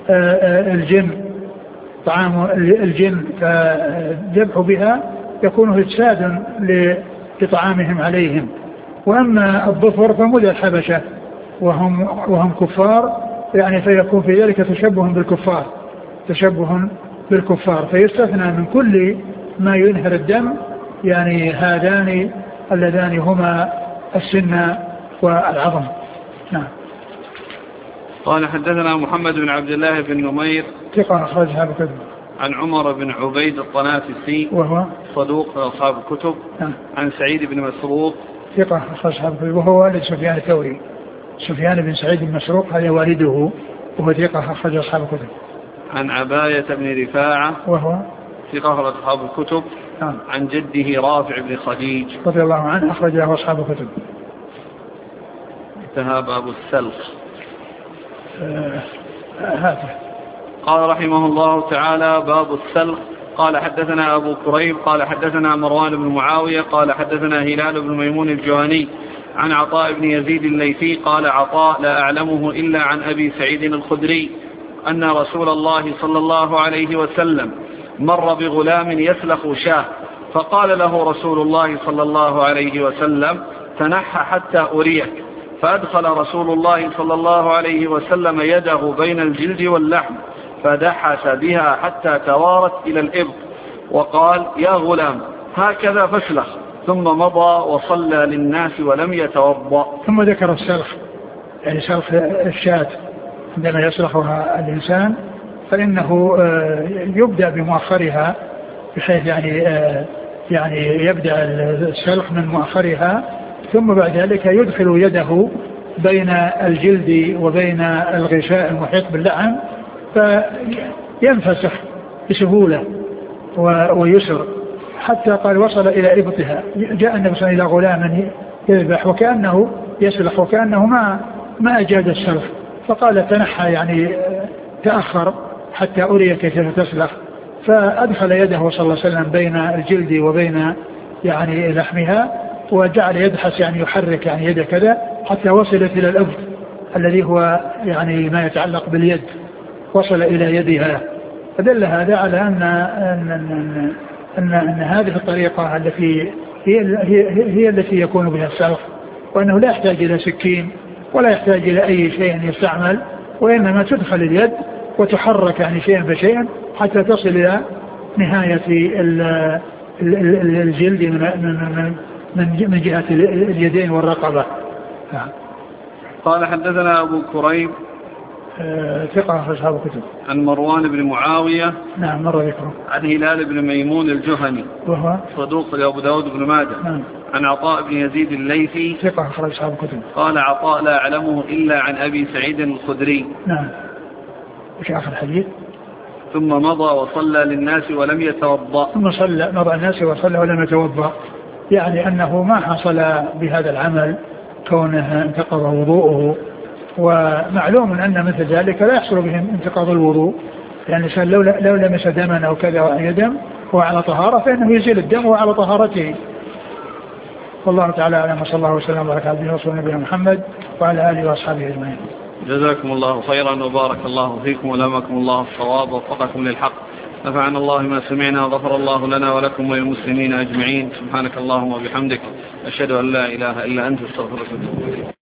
الجن، فالذبح بها يكون إفساد لطعامهم عليهم. وأما الظفر فمدى الحبشة وهم كفار، يعني فيكون في ذلك تشبه بالكفار، فيستثنى من كل ما ينهر الدم، يعني هذان اللذان هما السن والعظم. نعم. قال حدثنا محمد بن عبد الله بن نمير ثقة أخرجها بكتب. عن عمر بن عبيد الطنافسي وهو صدوق أصحاب الكتب. عن سعيد بن مسروق ثقة أخرجها بكتب وهو والد سفيان الثوري. سفيان بن سعيد بن مسروق هذا والده وهو ثقة أخرج أصحاب الكتب. عن عباية بن رفاعة وهو ثقة أخرج أصحاب الكتب. عن جده رافع بن خديج رضي الله عنه أخرج له أصحاب الكتب. انتهى باب السلخ. هذا قال رحمه الله تعالى باب السلخ. قال حدثنا أبو كريب قال حدثنا مروان بن معاوية قال حدثنا هلال بن ميمون الجهني عن عطاء بن يزيد الليثي قال عطاء لا أعلمه إلا عن أبي سعيد الخدري أن رسول الله صلى الله عليه وسلم مر بغلام يسلخ شاه، فقال له رسول الله صلى الله عليه وسلم تنحى حتى أريك، فأدخل رسول الله صلى الله عليه وسلم يده بين الجلد واللحم فدحس بها حتى توارت إلى الإبط، وقال يا غلام هكذا فاسلخ، ثم مضى وصلى للناس ولم يتوضأ. ثم ذكر السلخ، يعني سلخ الشاة عندما يسلخها الإنسان فإنه يبدأ بمؤخرها، بحيث يعني يبدأ السلخ من مؤخرها، ثم بعد ذلك يدخل يده بين الجلد وبين الغشاء المحيط باللحم فينفسخ بسهولة ويسر حتى قال وصل إلى إبطها. جاء النبي صلى الله عليه وسلم إلى غلام يذبح وكأنه يسلخ وكأنه ما أجاد السلخ، فقال تنحى، يعني تأخر حتى أري كيف تسلخ، فأدخل يده صلى الله عليه وسلم بين الجلد وبين يعني لحمها وجعل يدحس، يعني يحرك يعني يده كذا حتى وصلت إلى الأبط الذي هو يعني ما يتعلق باليد، وصل إلى يدها. فدل هذا على أن هذه الطريقة التي هي التي يكون بها السلخ، وأنه لا يحتاج إلى سكين ولا يحتاج إلى أي شيء يستعمل، وإنما تدخل اليد وتحرك يعني شيئا فشيئا حتى تصل إلى نهاية الجلد من جهة اليدين والرقبة. قال حدثنا أبو كريب ثقة في أصحاب الكتب. عن مروان بن معاوية نعم مر ذكره. عن هلال بن ميمون الجهني وهو صدوق لأبو داود بن ماجه. نعم. عن عطاء بن يزيد الليثي ثقة أخرج أصحاب الكتب. قال عطاء لا أعلمه إلا عن أبي سعيد الخدري. نعم. وش آخر الحديث؟ ثم مضى وصلى للناس ولم يتوضأ. ثم مضى الناس وصلى ولم يتوضأ، يعني أنه ما حصل بهذا العمل كونه انتقض وضوءه، ومعلوم أن مثل ذلك لا يحصل به انتقاض الوضوء، يعني الإنسان لو لمس دما أو كذا أو دم هو على طهارة فإنه يزيل الدم وعلى طهارته. والله تعالى أعلم، وصلى الله وسلم وبارك على عبده ورسوله نبينا محمد وعلى آله وأصحابه أجمعين. جزاكم الله خيرا وبارك الله فيكم ولهمكم الله الصواب ووفقكم للحق. نفعنا الله ما سمعنا وغفر الله لنا ولكم وللمسلمين أجمعين. سبحانك اللهم وبحمدك أشهد أن لا إله إلا أنت استغفرك وأتوب إليك.